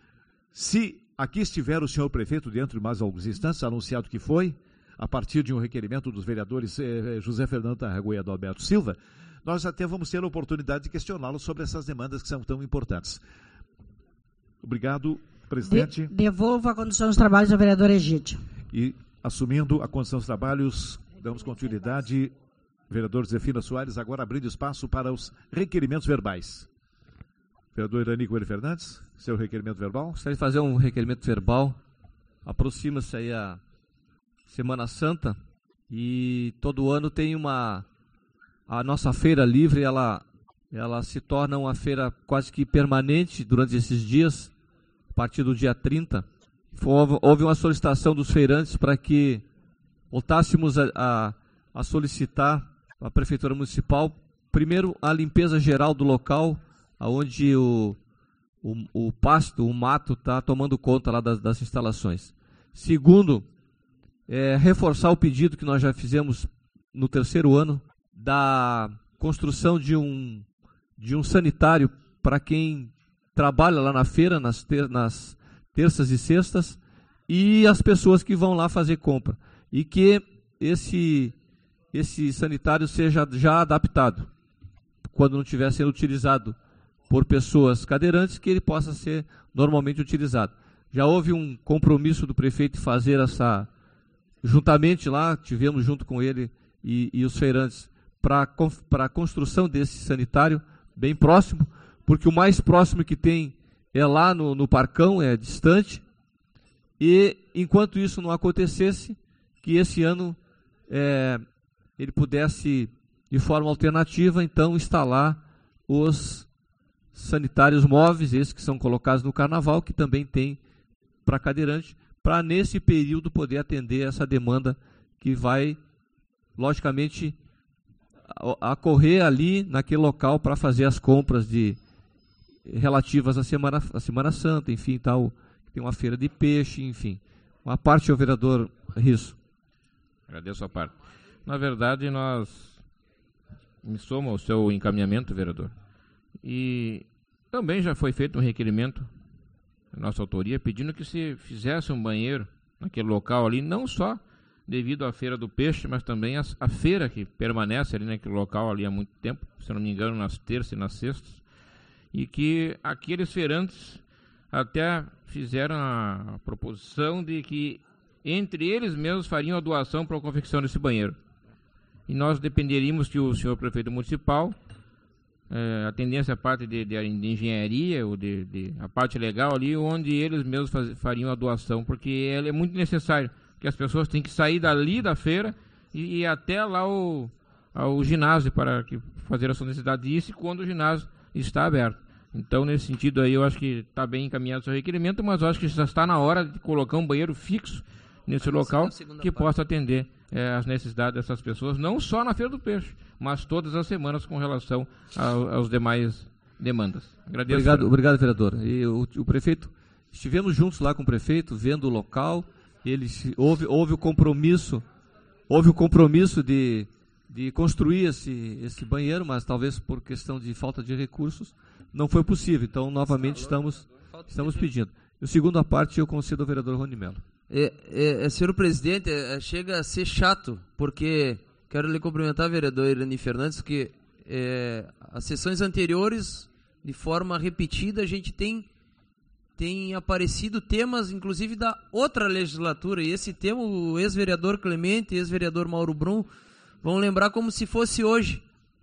Speaker 1: Se aqui estiver o senhor prefeito dentro de mais alguns instantes, anunciado que foi, a partir de um requerimento dos vereadores José Fernando Tarragua e Adalberto Silva, nós até vamos ter a oportunidade de questioná-lo sobre essas demandas que são tão importantes. Obrigado, presidente.
Speaker 3: Devolvo a condução dos trabalhos ao vereador Egídio.
Speaker 1: E, assumindo a condução dos trabalhos, damos continuidade. Vereador Josefina Soares, agora abrindo espaço para os requerimentos verbais. Vereador Irani Coelho Fernandes, seu requerimento verbal.
Speaker 9: Gostaria de fazer um requerimento verbal. Aproxima-se aí a Semana Santa e todo ano tem a nossa feira livre, ela se torna uma feira quase que permanente durante esses dias, a partir do dia 30. Houve uma solicitação dos feirantes para que voltássemos a solicitar a Prefeitura Municipal, primeiro, a limpeza geral do local, onde o pasto, o mato está tomando conta lá das instalações. Segundo, reforçar o pedido que nós já fizemos no 3º ano, da construção de um sanitário para quem trabalha lá na feira, nas terças e sextas, e as pessoas que vão lá fazer compra. E que esse sanitário seja já adaptado, quando não estiver sendo utilizado por pessoas cadeirantes, que ele possa ser normalmente utilizado. Já houve um compromisso do prefeito de fazer juntamente lá, tivemos junto com ele e os feirantes, para a construção desse sanitário bem próximo, porque o mais próximo que tem é lá no Parcão, é distante, e enquanto isso não acontecesse, que esse ano ele pudesse, de forma alternativa, então instalar os sanitários móveis, esses que são colocados no Carnaval, que também tem para cadeirante, para nesse período poder atender essa demanda que vai, logicamente, ocorrer ali naquele local para fazer as compras relativas à Semana Santa, enfim, tal. Tem uma feira de peixe, enfim. Uma parte ao vereador Risso.
Speaker 6: Agradeço a parte. Na verdade, me somo ao seu encaminhamento, vereador. E também já foi feito um requerimento, nossa autoria, pedindo que se fizesse um banheiro naquele local ali, não só devido à Feira do Peixe, mas também a feira que permanece ali naquele local ali há muito tempo, se não me engano, nas terças e nas sextas, e que aqueles feirantes até fizeram a proposição de que entre eles mesmos fariam a doação para a confecção desse banheiro. E nós dependeríamos que o senhor prefeito municipal atendesse a parte de engenharia, ou a parte legal ali, onde eles mesmos fariam a doação, porque ela é muito necessário, porque as pessoas têm que sair dali da feira e ir até lá ao ginásio para fazer a sua necessidade disso, quando o ginásio está aberto. Então, nesse sentido aí, eu acho que está bem encaminhado o seu requerimento, mas eu acho que já está na hora de colocar um banheiro fixo nesse local que possa atender as necessidades dessas pessoas, não só na Feira do Peixe, mas todas as semanas com relação aos demais demandas. Agradeço.
Speaker 9: Obrigado, vereador. E o prefeito, estivemos juntos lá com o prefeito, vendo o local, houve o compromisso de construir esse banheiro, mas talvez por questão de falta de recursos, não foi possível. Então, novamente, estamos pedindo. E a segunda parte eu concedo ao vereador Rony Melo.
Speaker 8: Senhor presidente, chega a ser chato, porque quero lhe cumprimentar, vereador Irani Fernandes, que as sessões anteriores, de forma repetida, a gente tem aparecido temas, inclusive, da outra legislatura, e esse tema, o ex-vereador Clemente e ex-vereador Mauro Brum vão lembrar como se fosse hoje.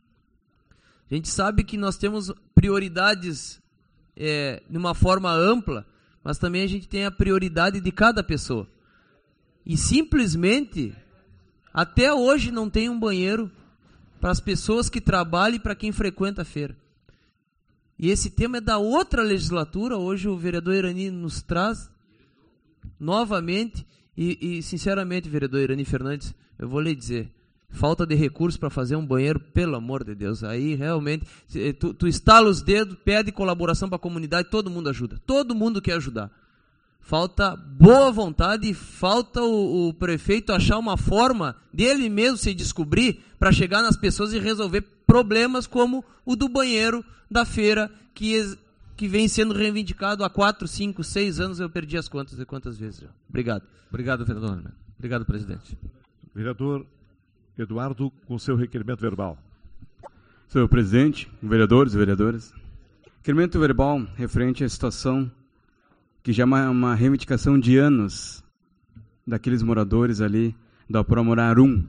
Speaker 8: A gente sabe que nós temos prioridades de uma forma ampla, mas também a gente tem a prioridade de cada pessoa. E simplesmente, até hoje não tem um banheiro para as pessoas que trabalham e para quem frequenta a feira. E esse tema é da outra legislatura, hoje o vereador Irani nos traz novamente, e sinceramente, vereador Irani Fernandes, eu vou lhe dizer, falta de recursos para fazer um banheiro, pelo amor de Deus, aí realmente, tu estala os dedos, pede colaboração para a comunidade, todo mundo ajuda, todo mundo quer ajudar. Falta boa vontade e falta o prefeito achar uma forma dele mesmo se descobrir para chegar nas pessoas e resolver problemas como o do banheiro da feira, que vem sendo reivindicado há 4, 5, 6 anos, eu perdi as contas de quantas vezes já. Obrigado.
Speaker 9: Obrigado, vereador. Obrigado, presidente.
Speaker 1: Vereador Eduardo, com seu requerimento verbal.
Speaker 2: Senhor presidente, vereadores e vereadoras, requerimento verbal referente à situação que já é uma reivindicação de anos daqueles moradores ali da Promorar 1,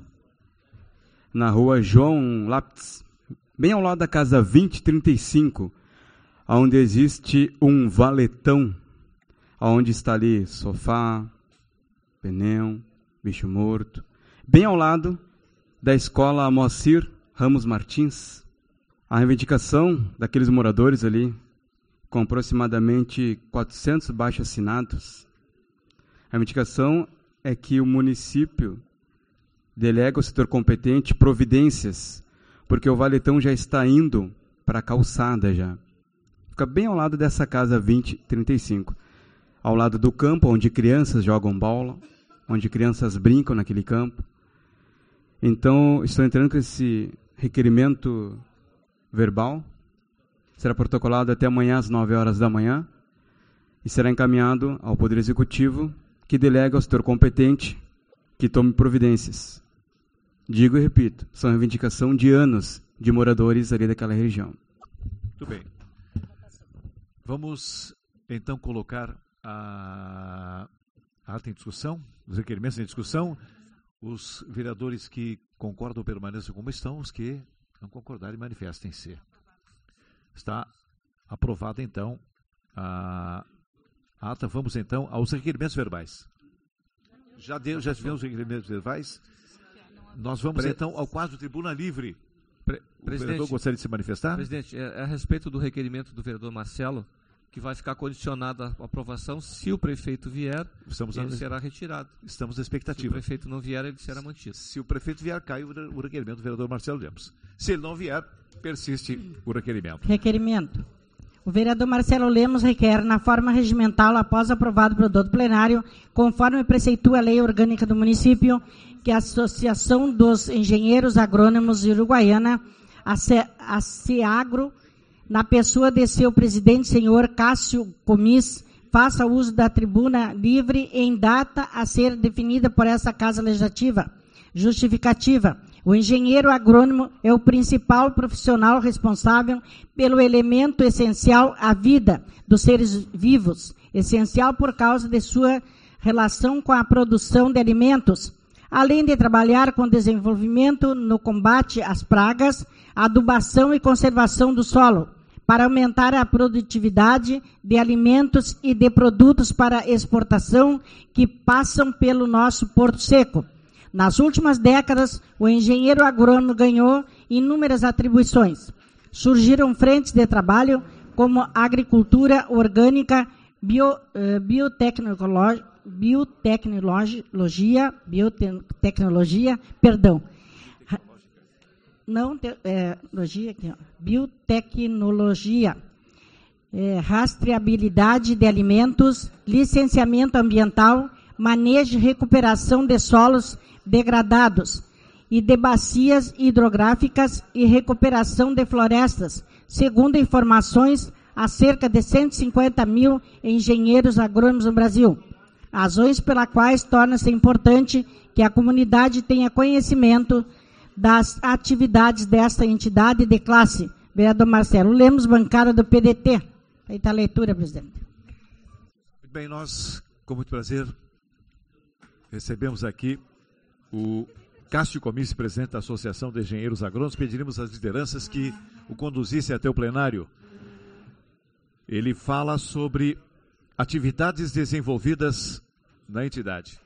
Speaker 2: na rua João Lápis, bem ao lado da casa 2035, onde existe um valetão, onde está ali sofá, pneu, bicho morto, bem ao lado da escola Moacir Ramos Martins. A reivindicação daqueles moradores ali, com aproximadamente 400 abaixo-assinados, a reivindicação é que o município delega ao setor competente providências, porque o valetão já está indo para a calçada já. Fica bem ao lado dessa casa 2035, ao lado do campo onde crianças jogam bola, onde crianças brincam naquele campo. Então, estou entrando com esse requerimento verbal, será protocolado até amanhã às 9 horas da manhã e será encaminhado ao Poder Executivo, que delega ao setor competente que tome providências. Digo e repito, são reivindicação de anos de moradores ali daquela região.
Speaker 1: Muito bem. Vamos, então, colocar a ata em discussão, os requerimentos em discussão. Os vereadores que concordam permaneçam como estão, os que não concordarem manifestem-se. Está aprovada, então, a ata. Vamos, então, aos requerimentos verbais. Já tivemos os requerimentos verbais. Nós vamos, então, ao quadro Tribuna Livre. O vereador gostaria de se manifestar?
Speaker 9: Presidente, é a respeito do requerimento do vereador Marcelo, que vai ficar condicionado à aprovação. Se o prefeito vier, ele será retirado.
Speaker 1: Estamos na expectativa.
Speaker 9: Se o prefeito não vier, ele será mantido.
Speaker 1: Se o prefeito vier, cai o requerimento do vereador Marcelo Lemos. Se ele não vier, persiste o requerimento.
Speaker 3: Requerimento. O vereador Marcelo Lemos requer, na forma regimental, após aprovado pelo doutor plenário, conforme preceitua a lei orgânica do município, que a Associação dos Engenheiros Agrônomos de Uruguaiana, a CEAGRO, na pessoa de seu presidente, senhor Cássio Comis, faça uso da tribuna livre em data a ser definida por essa Casa Legislativa. Justificativa. O engenheiro agrônomo é o principal profissional responsável pelo elemento essencial à vida dos seres vivos, essencial por causa de sua relação com a produção de alimentos, além de trabalhar com desenvolvimento no combate às pragas, adubação e conservação do solo, para aumentar a produtividade de alimentos e de produtos para exportação que passam pelo nosso Porto Seco. Nas últimas décadas, o engenheiro agrônomo ganhou inúmeras atribuições. Surgiram frentes de trabalho como agricultura orgânica, biotecnologia, biotecnologia, rastreabilidade de alimentos, licenciamento ambiental, manejo e recuperação de solos degradados e de bacias hidrográficas e recuperação de florestas, segundo informações, há cerca de 150 mil engenheiros agrônomos no Brasil. Razões pelas quais torna-se importante que a comunidade tenha conhecimento das atividades desta entidade de classe. Vereador Marcelo Lemos, bancada do PDT. Feita a leitura, presidente.
Speaker 1: Muito bem, nós, com muito prazer, recebemos aqui o Cássio Comis, presidente da Associação de Engenheiros Agrônomos. Pediríamos às lideranças que o conduzissem até o plenário. Ele fala sobre atividades desenvolvidas na entidade.